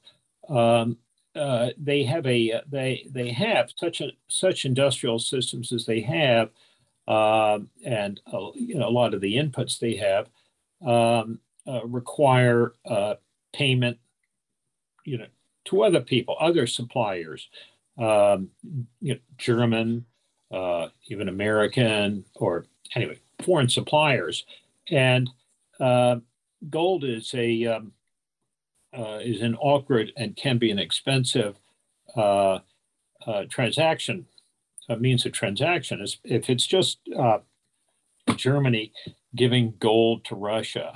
They have such industrial systems as they have, and a lot of the inputs they have require payment, to other people, other suppliers, German, even American, or anyway, foreign suppliers. And gold is an awkward and can be an expensive transaction, means of transaction. If it's just Germany giving gold to Russia,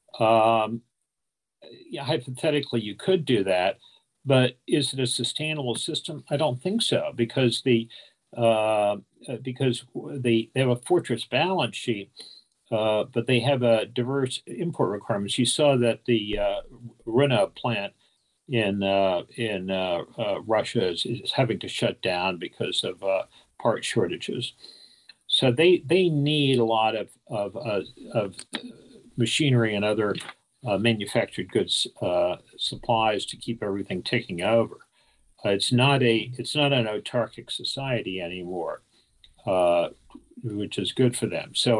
hypothetically you could do that, but is it a sustainable system? I don't think so, because they have a fortress balance sheet. But they have a diverse import requirements. You saw that the Runa plant in Russia is having to shut down because of part shortages. So they need a lot of machinery and other manufactured goods supplies to keep everything ticking over. It's not an autarkic society anymore. good for them. So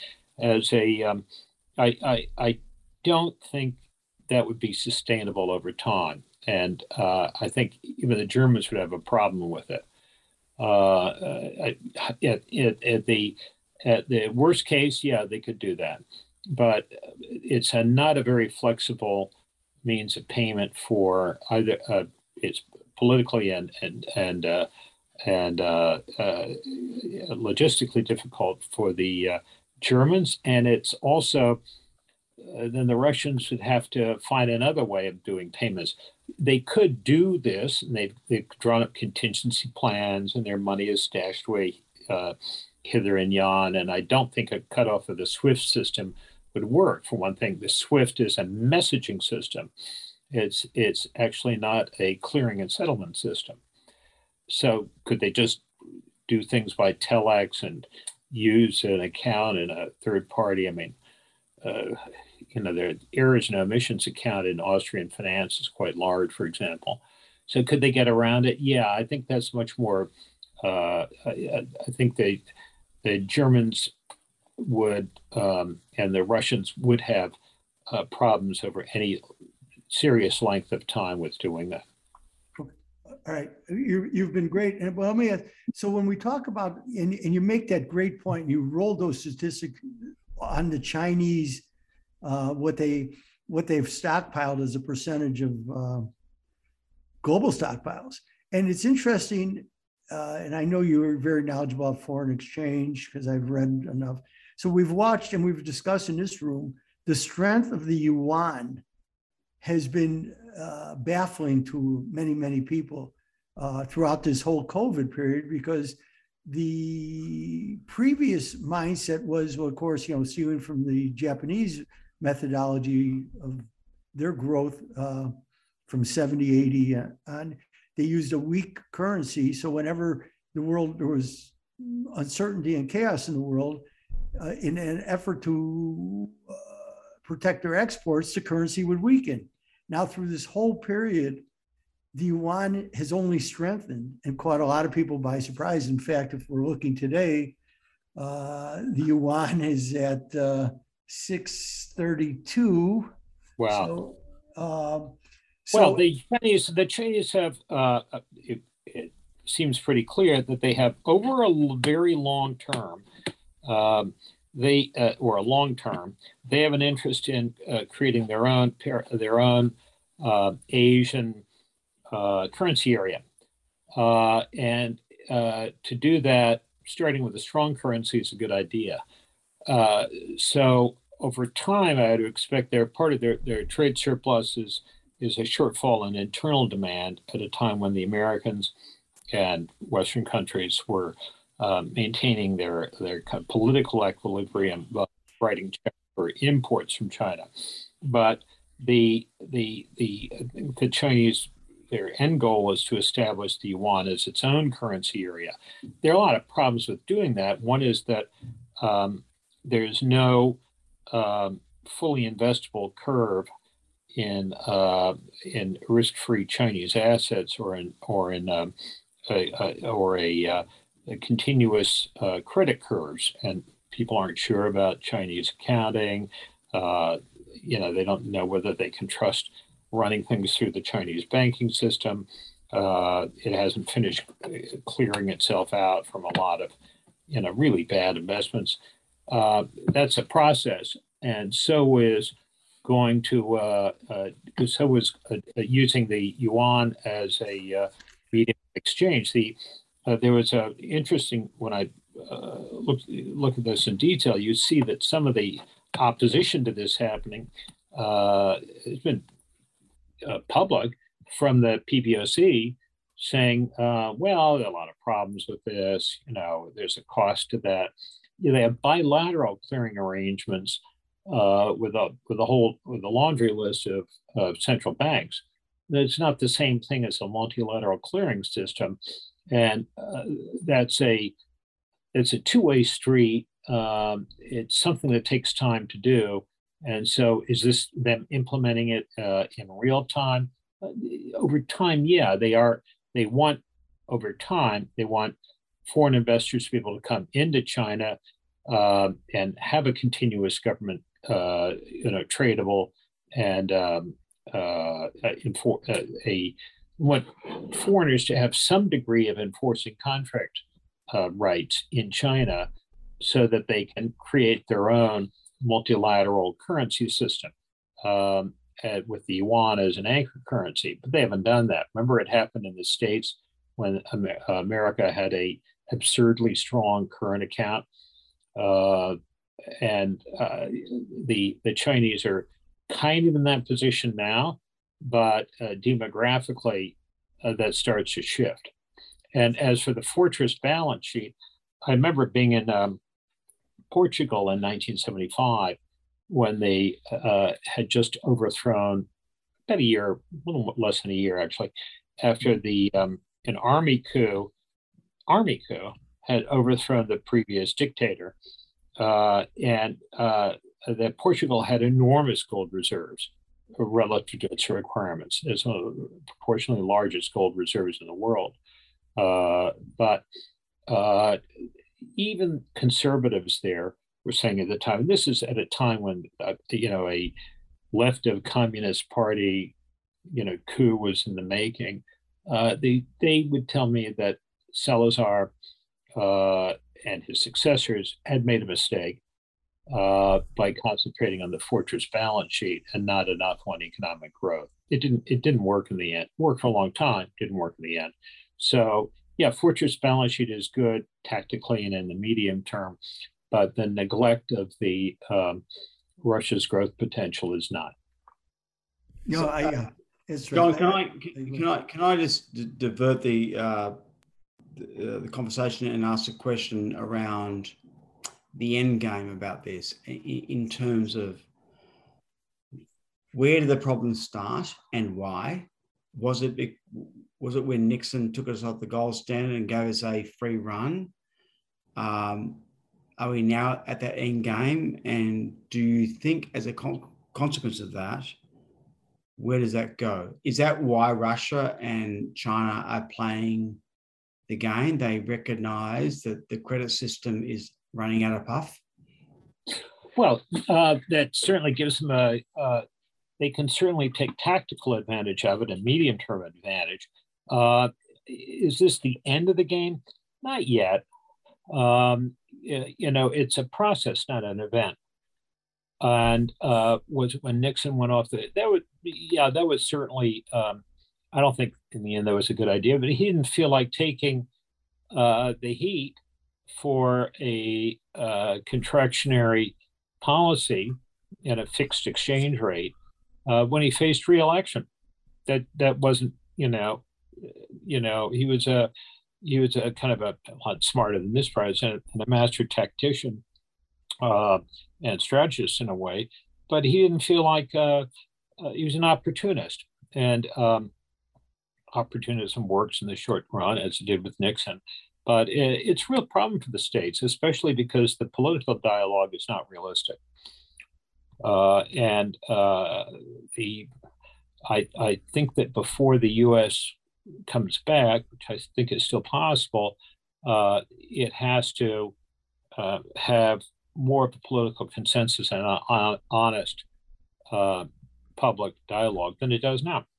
I don't think that would be sustainable over time, and I think even the Germans would have a problem with it. At the worst case, yeah, they could do that, but it's not a very flexible means of payment for either. It's politically and logistically difficult for the Germans, and it's also then the Russians would have to find another way of doing payments. They could do this, and they've drawn up contingency plans, and their money is stashed away hither and yon. And I don't think a cutoff of the SWIFT system would work. For one thing, the SWIFT is a messaging system. It's actually not a clearing and settlement system. So could they just do things by telex and use an account in a third party? I mean, their errors and omissions account in Austrian finance is quite large, for example. So could they get around it? Yeah, I think that's much more. I think the Germans would and the Russians would have problems over any serious length of time with doing that. All right, you've been great. And well, let me ask, so when we talk about, and you make that great point, you roll those statistics on the Chinese, what they've stockpiled as a percentage of global stockpiles. And it's interesting, and I know you're very knowledgeable about foreign exchange because I've read enough. So we've watched and we've discussed in this room, the strength of the yuan has been baffling to many, many people throughout this whole COVID period, because the previous mindset was, well, of course, stealing from the Japanese methodology of their growth from 70, 80 on, they used a weak currency. So whenever there was uncertainty and chaos in the world, in an effort to protect their exports, the currency would weaken. Now, through this whole period, the yuan has only strengthened and caught a lot of people by surprise. In fact, if we're looking today, the yuan is at 632. Wow. So, well, the Chinese have. It seems pretty clear that they have, over a very long term, they have an interest in creating their own Asian currency area, and to do that, starting with a strong currency is a good idea. So over time, I would expect part of their trade surplus is a shortfall in internal demand at a time when the Americans and Western countries were maintaining their kind of political equilibrium, writing checks for imports from China. But the Chinese, their end goal is to establish the yuan as its own currency area. There are a lot of problems with doing that. One is that there's no fully investable curve in risk-free Chinese assets or in continuous credit curves, and people aren't sure about Chinese accounting. They don't know whether they can trust running things through the Chinese banking system. It hasn't finished clearing itself out from a lot of really bad investments. That's a process, and so is going to using the yuan as a medium of exchange. There was a interesting, when I look at this in detail, you see that some of the opposition to this happening has been public from the PBOC, saying, well, there are a lot of problems with this. There's a cost to that. They have bilateral clearing arrangements with a laundry list of central banks. It's not the same thing as a multilateral clearing system, and it's a two-way street. It's something that takes time to do, and so is this them implementing it in real time? Over time, yeah, they are. They want foreign investors to be able to come into China and have a continuous government, tradable and want foreigners to have some degree of enforcing contract rights in China so that they can create their own multilateral currency system with the yuan as an anchor currency. But they haven't done that. Remember, it happened in the States when America had a absurdly strong current account. And the Chinese are kind of in that position now, but demographically, that starts to shift. And as for the fortress balance sheet, I remember being in Portugal in 1975 when they had just overthrown, about a year, a little less than a year actually, after an army coup had overthrown the previous dictator, and that Portugal had enormous gold reserves relative to its requirements. It's one of the proportionally largest gold reserves in the world. But even conservatives there were saying at the time, and this is at a time when a left of Communist Party coup was in the making. They would tell me that Salazar and his successors had made a mistake by concentrating on the fortress balance sheet and not enough on economic growth. It didn't work in the end. It worked for a long time, didn't work in the end. So yeah, fortress balance sheet is good tactically and in the medium term, but the neglect of the Russia's growth potential is not. No, it's John, right. can I just divert the conversation and ask a question around the end game about this in terms of where did the problem start and why? Was it when Nixon took us off the gold standard and gave us a free run? Are we now at that end game? And do you think as a consequence of that, where does that go? Is that why Russia and China are playing the game? They recognize that the credit system is running out of puff? Well, that certainly gives them they can certainly take tactical advantage of it and medium-term advantage. Is this the end of the game? Not yet. It's a process, not an event. And was when Nixon went off that was certainly, I don't think in the end that was a good idea, but he didn't feel like taking the heat for a contractionary policy at a fixed exchange rate when he faced re-election. That wasn't, he was a kind of a lot smarter than this president and a master tactician and strategist in a way, but he didn't feel like he was an opportunist, and opportunism works in the short run as it did with Nixon. But it's a real problem for the states, especially because the political dialogue is not realistic. I think that before the U.S. comes back, which I think is still possible, it has to have more of a political consensus and honest public dialogue than it does now.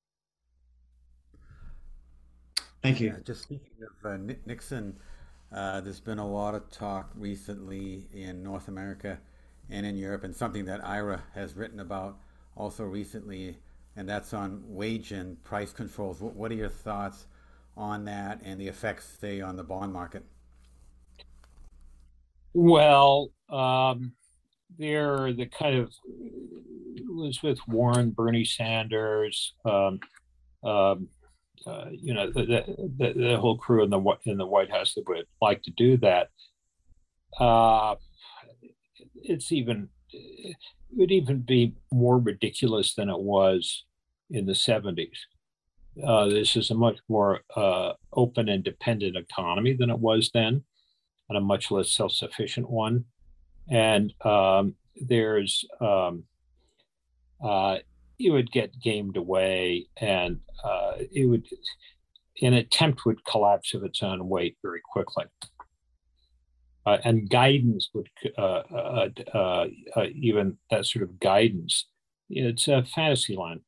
Thank you. Yeah, just speaking of Nixon, there's been a lot of talk recently in North America and in Europe, and something that Ira has written about also recently, and that's on wage and price controls. What are your thoughts on that and the effects, say, on the bond market? Well, they're the kind of Elizabeth Warren, Bernie Sanders, the whole crew in the White House that would like to do that. It would even be more ridiculous than it was in the 70s. This is a much more open and dependent economy than it was then, and a much less self-sufficient one. And it would get gamed away, and an attempt would collapse of its own weight very quickly. And guidance would, even that sort of guidance, it's a fantasy land.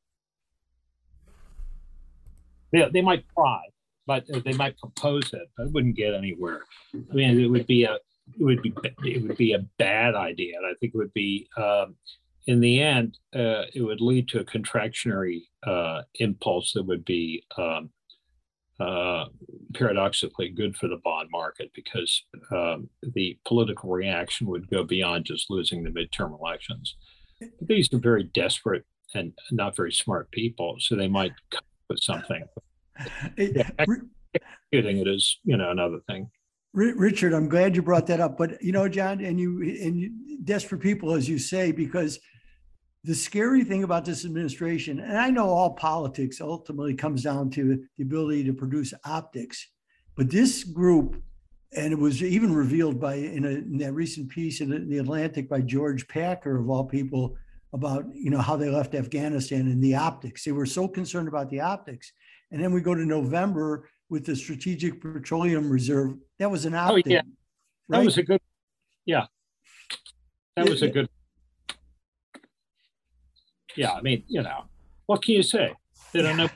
They might try, but they might propose it, but it wouldn't get anywhere. I mean, it would be a bad idea. And I think it would be, in the end, it would lead to a contractionary impulse that would be paradoxically good for the bond market, because the political reaction would go beyond just losing the midterm elections. These are very desperate and not very smart people, so they might come up with something. Executing it is, another thing. Richard, I'm glad you brought that up. But John, and you desperate people, as you say, because the scary thing about this administration, and I know all politics ultimately comes down to the ability to produce optics, but this group, and it was even revealed in that recent piece in the Atlantic by George Packer, of all people, about how they left Afghanistan and the optics. They were so concerned about the optics. And then we go to November with the Strategic Petroleum Reserve. That was an optic. Oh, yeah. Right? That was a good, yeah. That was a good. Yeah, I mean, what can you say? They don't know.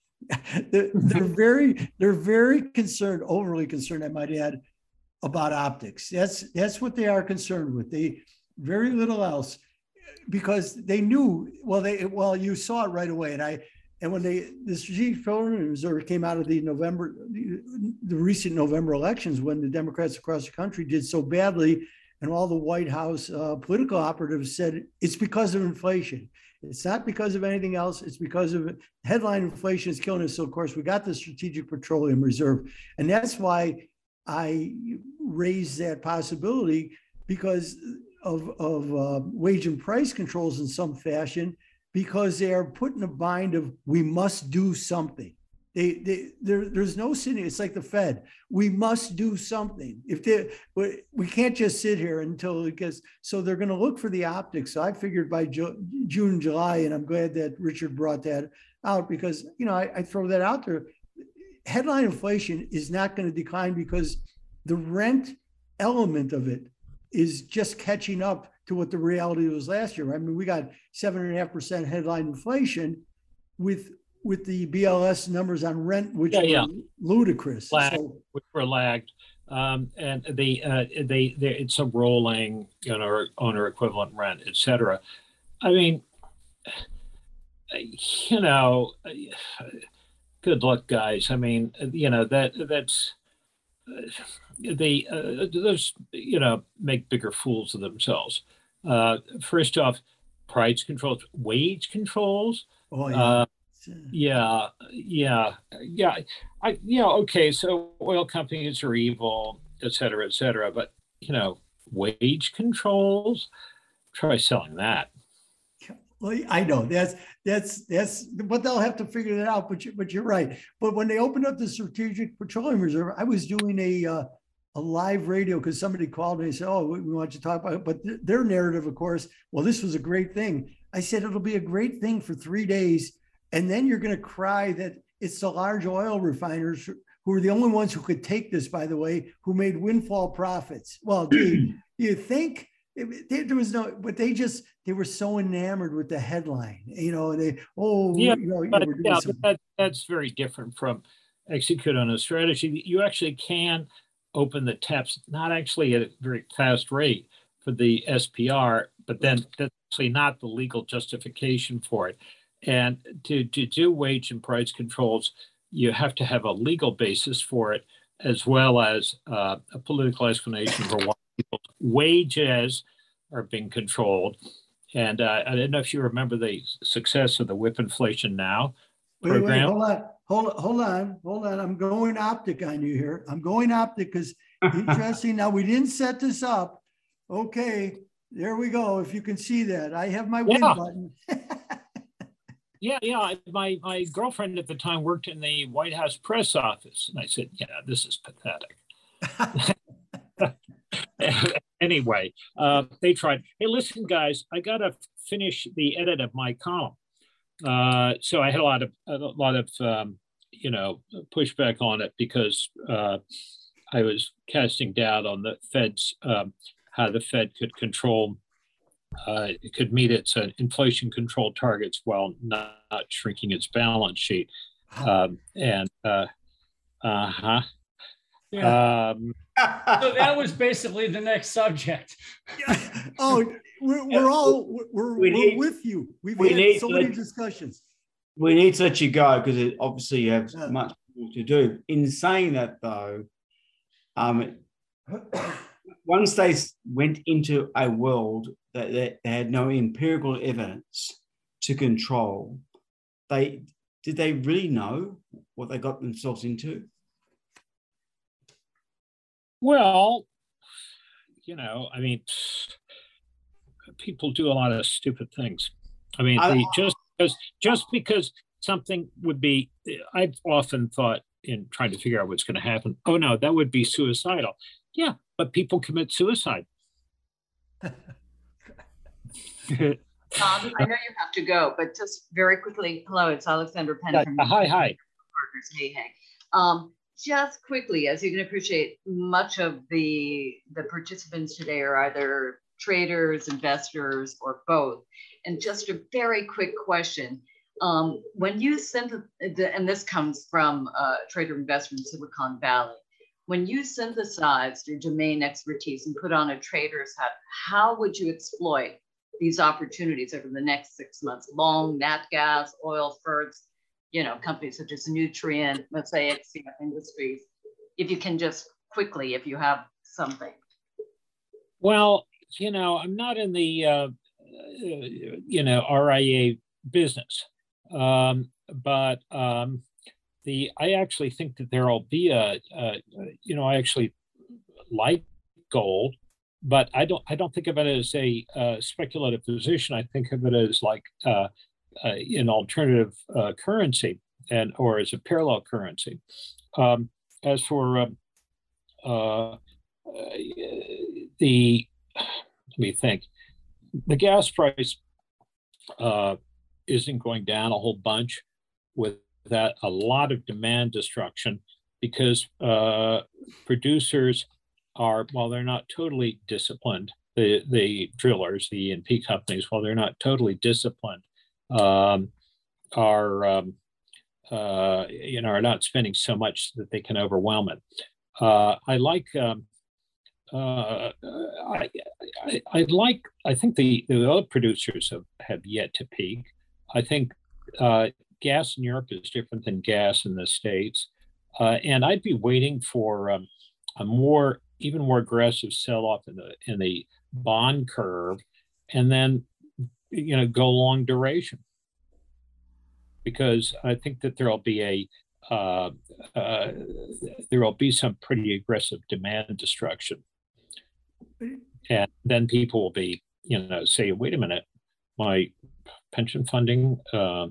They're very concerned, overly concerned, I might add, about optics. That's what they are concerned with. They very little else, because they knew. Well, you saw it right away, and when the Strategic Petroleum Reserve came out of the recent November elections, when the Democrats across the country did so badly, and all the White House political operatives said it's because of inflation. It's not because of anything else. It's because of headline inflation is killing us. So, of course, we got the Strategic Petroleum Reserve. And that's why I raised that possibility, because of wage and price controls in some fashion, because they are put in a bind of we must do something. There's no sitting. It's like the Fed. We must do something. We can't just sit here until it gets. So they're going to look for the optics. So I figured by June, July, and I'm glad that Richard brought that out, because I throw that out there. Headline inflation is not going to decline, because the rent element of it is just catching up to what the reality was last year. I mean, we got 7.5% headline inflation with the BLS numbers on rent, which were ludicrous. Which were lagged. And it's a rolling, owner equivalent rent, et cetera. I mean, good luck, guys. I mean, that's those, make bigger fools of themselves. First off, price controls, wage controls. Oh, yeah. Okay, so oil companies are evil, et cetera, but wage controls, try selling that. Well, I know that's but they'll have to figure that out. But you're right. But when they opened up the Strategic Petroleum Reserve, I was doing a live radio, because somebody called me and said, "Oh, we want you to talk about it." But their narrative, of course, well, this was a great thing. I said it'll be a great thing for 3 days. And then you're going to cry that it's the large oil refiners, who are the only ones who could take this, by the way, who made windfall profits. Well, gee, you think there was no, but they were so enamored with the headline, but that's very different from execute on a strategy. You actually can open the taps, not actually at a very fast rate for the SPR, but then that's actually not the legal justification for it. And to do wage and price controls, you have to have a legal basis for it, as well as a political explanation for why people's wages are being controlled. And I don't know if you remember the success of the Whip Inflation Now program. Wait, hold on. I'm going optic on you here. I'm going optic, because interesting. Now, we didn't set this up. Okay, there we go. If you can see that, I have my win button. Yeah. My girlfriend at the time worked in the White House press office. And I said, this is pathetic. Anyway, they tried. Hey, listen, guys, I got to finish the edit of my column. So I had a lot of push back on it because I was casting doubt on the Fed's how the Fed could it could meet its inflation control targets while not shrinking its balance sheet. Yeah. So that was basically the next subject. Oh, we're with you. We've had so many discussions. We need to let you go because obviously you have much more to do. In saying that, though, once they went into a world that they had no empirical evidence to control, did they really know what they got themselves into? Well, I mean, people do a lot of stupid things. I mean, just because something would be, I've often thought in trying to figure out what's going to happen, oh no, that would be suicidal. Yeah, but people commit suicide. Tom, I know you have to go, but just very quickly, hello, it's Alexandra Penn from Hi. Partners. Hey. Just quickly, as you can appreciate, much of the participants today are either traders, investors, or both. And just a very quick question. When you and this comes from trader investor in Silicon Valley, when you synthesize your domain expertise and put on a trader's hat, how would you exploit these opportunities over the next 6 months? Long, nat gas, oil, ferts, companies such as Nutrien, Mosaic, CF Industries, if you can just quickly, if you have something. Well, I'm not in the, RIA business, but I actually think that there'll be I actually like gold, but I don't think of it as a speculative position. I think of it as like an alternative currency or as a parallel currency. As for let me think, the gas price isn't going down a whole bunch with that a lot of demand destruction because producers are, while they're not totally disciplined, the drillers, the E&P companies, while they're not totally disciplined, are not spending so much that they can overwhelm it. I think the oil producers have yet to peak. I think gas in Europe is different than gas in the States, and I'd be waiting for a even more aggressive sell-off in the bond curve, and then go long duration, because I think that there will be some pretty aggressive demand destruction, and then people will be say, wait a minute, my pension funding,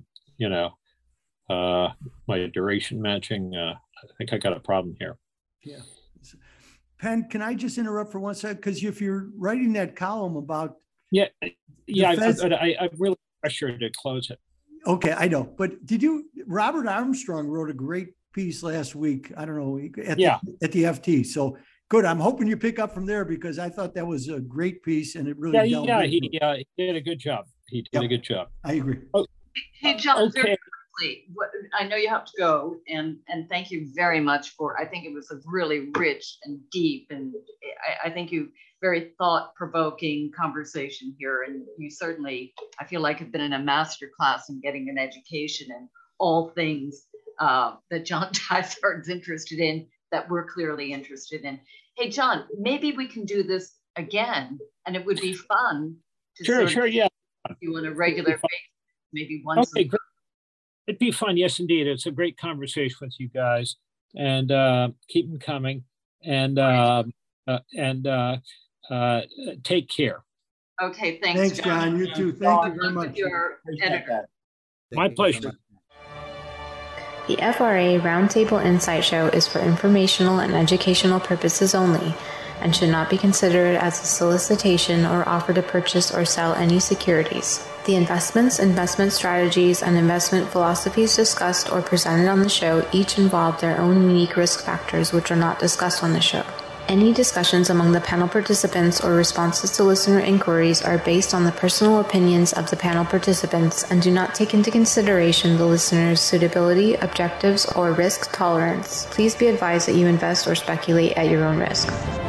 my duration matching, I think I got a problem here. Yeah. Penn, can I just interrupt for 1 second? Because if you're writing that column about I'm really pressured to close it. Okay, I know. But Robert Armstrong wrote a great piece last week, I don't know, at the FT. So good. I'm hoping you pick up from there because I thought that was a great piece and it really he did a good job. He did a good job. I agree. Hey, John, very quickly, I know you have to go, and thank you very much for, I think it was a really rich and deep, and I think you very thought-provoking conversation here, and you certainly, I feel like, have been in a master class in getting an education in all things that John Dysart's interested in, that we're clearly interested in. Hey, John, maybe we can do this again, and it would be fun to you on a regular basis, maybe once. Okay, great. It'd be fun. Yes, indeed. It's a great conversation with you guys, and keep them coming, and take care. Okay, thanks, John. You too. Thank you very much. My pleasure. The FRA Roundtable Insight Show is for informational and educational purposes only and should not be considered as a solicitation or offer to purchase or sell any securities. The investments, investment strategies, and investment philosophies discussed or presented on the show each involve their own unique risk factors which are not discussed on the show. Any discussions among the panel participants or responses to listener inquiries are based on the personal opinions of the panel participants and do not take into consideration the listener's suitability, objectives, or risk tolerance. Please be advised that you invest or speculate at your own risk.